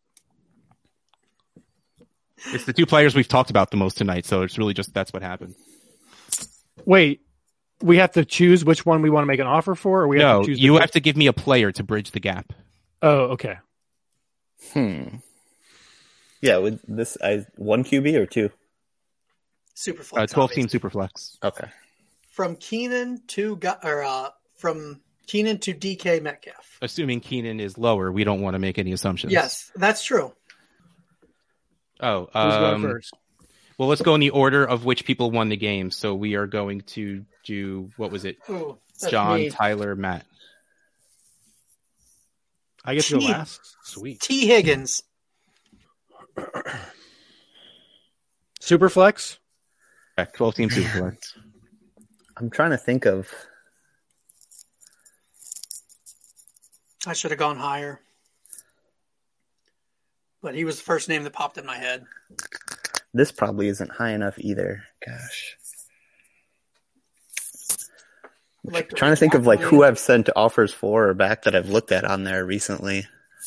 It's the two players we've talked about the most tonight, so it's really just that's what happened. Wait, we have to choose which one we want to make an offer for, or we have No, to choose. you the- have to give me a player to bridge the gap. Oh, okay. Hmm. Yeah, with this, I one Q B or two? Super Uh, flex. twelve team obviously. Superflex. Okay. From Keenan to Gu- or uh, from Keenan to D K Metcalf. Assuming Keenan is lower, we don't want to make any assumptions. Yes, that's true. Oh, Who's going um, first? well, let's go in the order of which people won the game. So we are going to do what was it? Ooh, that's John, me. Tyler, Matt. I get to go Gee. last. Sweet. T Higgins. Superflex. Correct. twelve team Superflex. I'm trying to think of I should have gone higher. But he was the first name that popped in my head. This probably isn't high enough either. Gosh. Like I'm trying to think of like who I've sent offers for or back that I've looked at on there recently.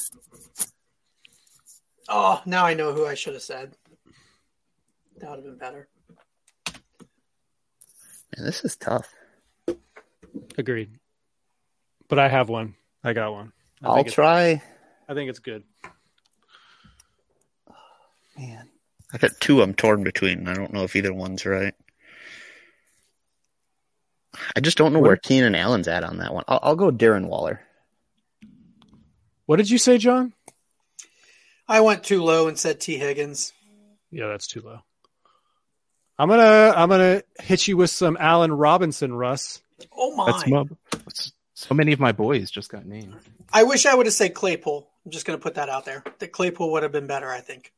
Oh, now I know who I should have said. That would have been better. Man, this is tough. Agreed. But I have one. I got one. I I'll think it's- try. I think it's good. Man, I got two I'm torn between. I don't know if either one's right. I just don't know where Keenan Allen's at on that one. I'll, I'll go Darren Waller. What did you say, John? I went too low and said T. Higgins. Yeah, that's too low. I'm gonna I'm gonna hit you with some Allen Robinson, Russ. Oh my! That's my, So many of my boys just got named. I wish I would have said Claypool. I'm just going to put that out there. That Claypool would have been better, I think.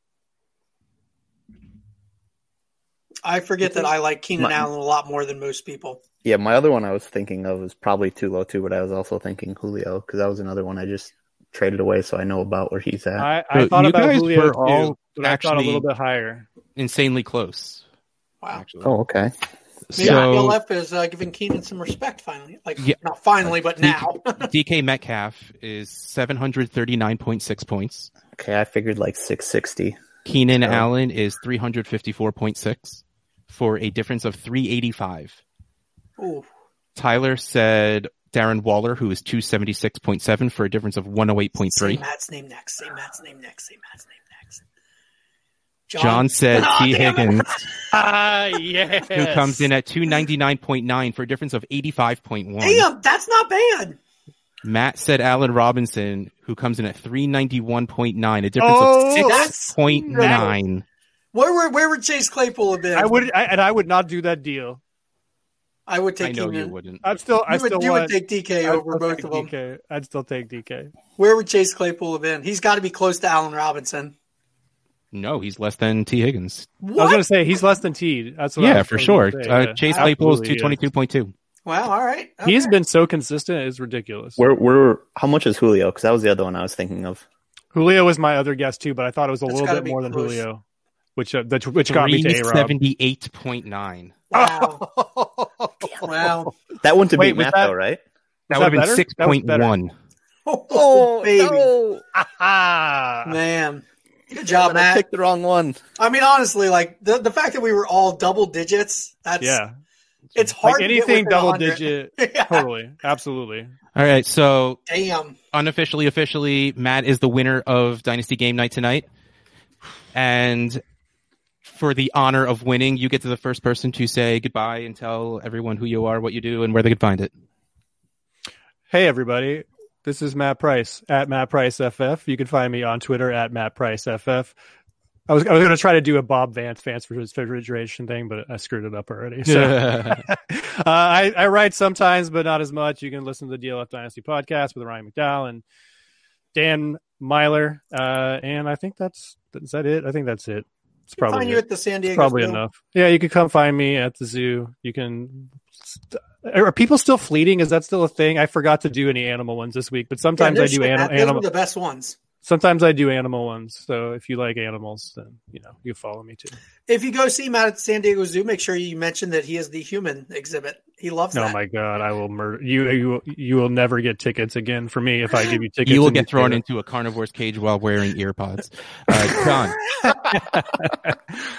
I forget that I like Keenan My- Allen a lot more than most people. Yeah, my other one I was thinking of was probably too low too, but I was also thinking Julio because that was another one I just traded away, so I know about where he's at. I, I So thought you about guys Julio were too, all but I thought a actually- little bit higher. Insanely close. Wow. Actually. Oh, okay. Maybe So- P L F is uh, giving Keenan some respect finally. Like, Yeah. not finally, but now. D K Metcalf is seven hundred thirty-nine point six points. Okay, I figured like six sixty. Keenan So- Allen is three hundred fifty-four point six for a difference of three eighty-five. Ooh. Tyler said Darren Waller, who is two seventy-six point seven for a difference of one oh eight point Say three. Matt's name next. Say Matt's name next. Say Matt's name next. John said Oh, T. damn it. Higgins, Ah, yes. who comes in at two ninety-nine point nine for a difference of eighty-five point one. Damn, that's not bad. Matt said Allen Robinson, who comes in at three ninety-one point nine, a difference Oh, of that's- six point nine. Where where where would Chase Claypool have been? I would, I, and I would not do that deal. I would take I know Keenan. you wouldn't. I'd still, I You would, still you want. would take D K I'd over still both take of them. D K. I'd still take D K. Where would Chase Claypool have been? He's got to be close to Allen Robinson. No, he's less than T. Higgins. I was What? going to say he's less than T. That's what I Yeah, was for gonna sure. say, Uh, yeah. Chase Claypool is Absolutely, two twenty-two point two. Wow. All right. yeah. He's Okay. been so consistent; it's ridiculous. Where, where, how much is Julio? Because that was the other one I was thinking of. Julio was my other guess too, but I thought it was a That's little gotta bit be more than close. Julio, which uh, that, which got me to three A-Rob. seventy-eight point nine. Wow. Wow. That one to Wait, beat was Matt that- though, right? That Was would have that been better? six That was point one. Oh, baby. no. Ah, Man. Good job, I Matt. picked the wrong one. I mean, honestly, like the, the fact that we were all double digits, that's yeah. it's hard Like to get anything within double one hundred. digit, Yeah. totally, absolutely. All right, so Damn. unofficially, officially, Matt is the winner of Dynasty Game Night tonight. And for the honor of winning, you get to the first person to say goodbye and tell everyone who you are, what you do, and where they can find it. Hey, everybody. This is Matt Price at Matt Price F F. You can find me on Twitter at Matt Price F F. I was, I was going to try to do a Bob Vance fans for his refrigeration thing, but I screwed it up already. So uh, I, I write sometimes, but not as much. You can listen to the D L F Dynasty podcast with Ryan McDowell and Dan Myler. Uh, and I think that's, is that it? I think that's it. It's probably Find you it. at the San Diego Probably Zoo. enough. Yeah, you can come find me at the zoo. You can. St- are people still fleeting? Is that still a thing? I forgot to do any animal ones this week, but Yeah, sometimes no I do shit, anim- Matt. Those animal. were the best ones. Sometimes I do animal ones. So if you like animals, then you know you follow me too. If you go see Matt at the San Diego Zoo, make sure you mention that he is the human exhibit. He loves Oh that. my god, I will murder you. You you will never get tickets again for me if I give you tickets. You will and get thrown say into a carnivore's cage while wearing ear pods. Uh, John, that.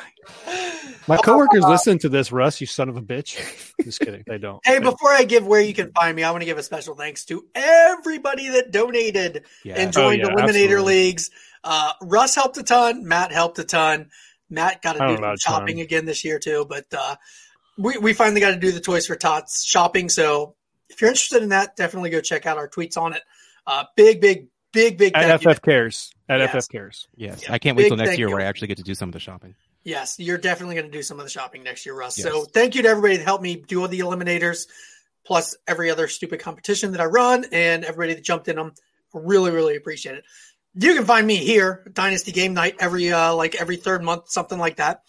My coworkers listen to this, Russ. You son of a bitch. Just kidding. They don't. Hey, They- before I give where you can find me, I want to give a special thanks to everybody that donated yeah. and joined Oh, yeah, Eliminator absolutely. Leagues. Uh, Russ helped a ton. Matt helped a ton. Matt got to I do don't know some about a shopping ton. again this year too, but uh, we we finally got to do the Toys for Tots shopping. So if you're interested in that, definitely go check out our tweets on it. Uh, big, big, big, big. at thank F you. F cares. At Yes. F F cares. Yes, Yeah, I can't wait big till next thank year you. where I actually get to do some of the shopping. Yes, you're definitely going to do some of the shopping next year, Russ. Yes. So thank you to everybody that helped me do all the eliminators, plus every other stupid competition that I run, and everybody that jumped in them. I really, really appreciate it. You can find me here, Dynasty Game Night, every uh, like every third month, something like that.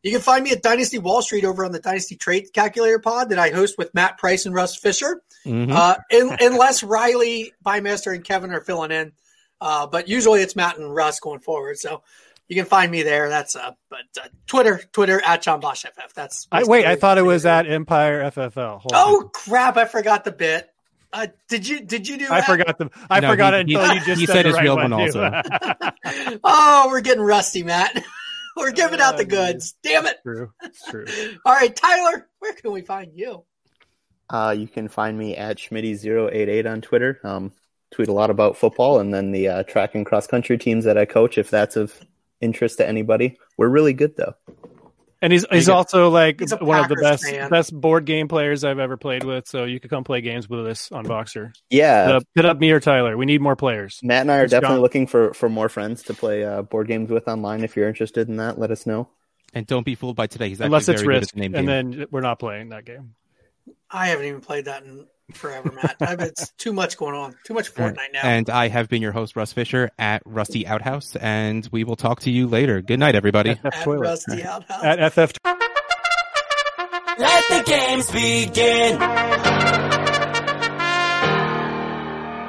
You can find me at Dynasty Wall Street over on the Dynasty Trade Calculator pod that I host with Matt Price and Russ Fisher. Mhm. Uh, in, unless Riley, Bymaster, and Kevin are filling in. Uh, but usually it's Matt and Russ going forward. So you can find me there. That's uh, but uh, Twitter, Twitter at John Bosch F F. That's I, wait, I thought it was at Empire F F L. Hold on. Oh crap! I forgot the bit. Uh, did you did you do? I that? forgot the. I No, forgot he- it until he- you just he said, said the his right real one, one too. Oh, we're getting rusty, Matt. We're giving out the Oh, goods. Damn it! True, it's true. All right, Tyler, where can we find you? Uh, you can find me at Schmitty zero eight eight on Twitter. Um, tweet a lot about football and then the uh, track and cross country teams that I coach, if that's of interest to anybody. We're really good, though. And he's he's also like He's a one of the Packers best fan. best board game players I've ever played with. So you could come play games with us on Boxer. Yeah, Hit up, hit up me or Tyler. We need more players. Matt and I are Thanks, definitely John. looking for, for more friends to play uh, board games with online. If you're interested in that, let us know. And don't be fooled by today. He's actually Unless it's very good Risk, at the name and game. then we're not playing that game. I haven't even played that in forever, Matt. I've, it's too much going on. Too much Fortnite now. And I have been your host, Russ Fisher, at Rusty Outhouse, and we will talk to you later. Good night, everybody. F F At Toilet. Rusty Outhouse. At F F. Let the games begin.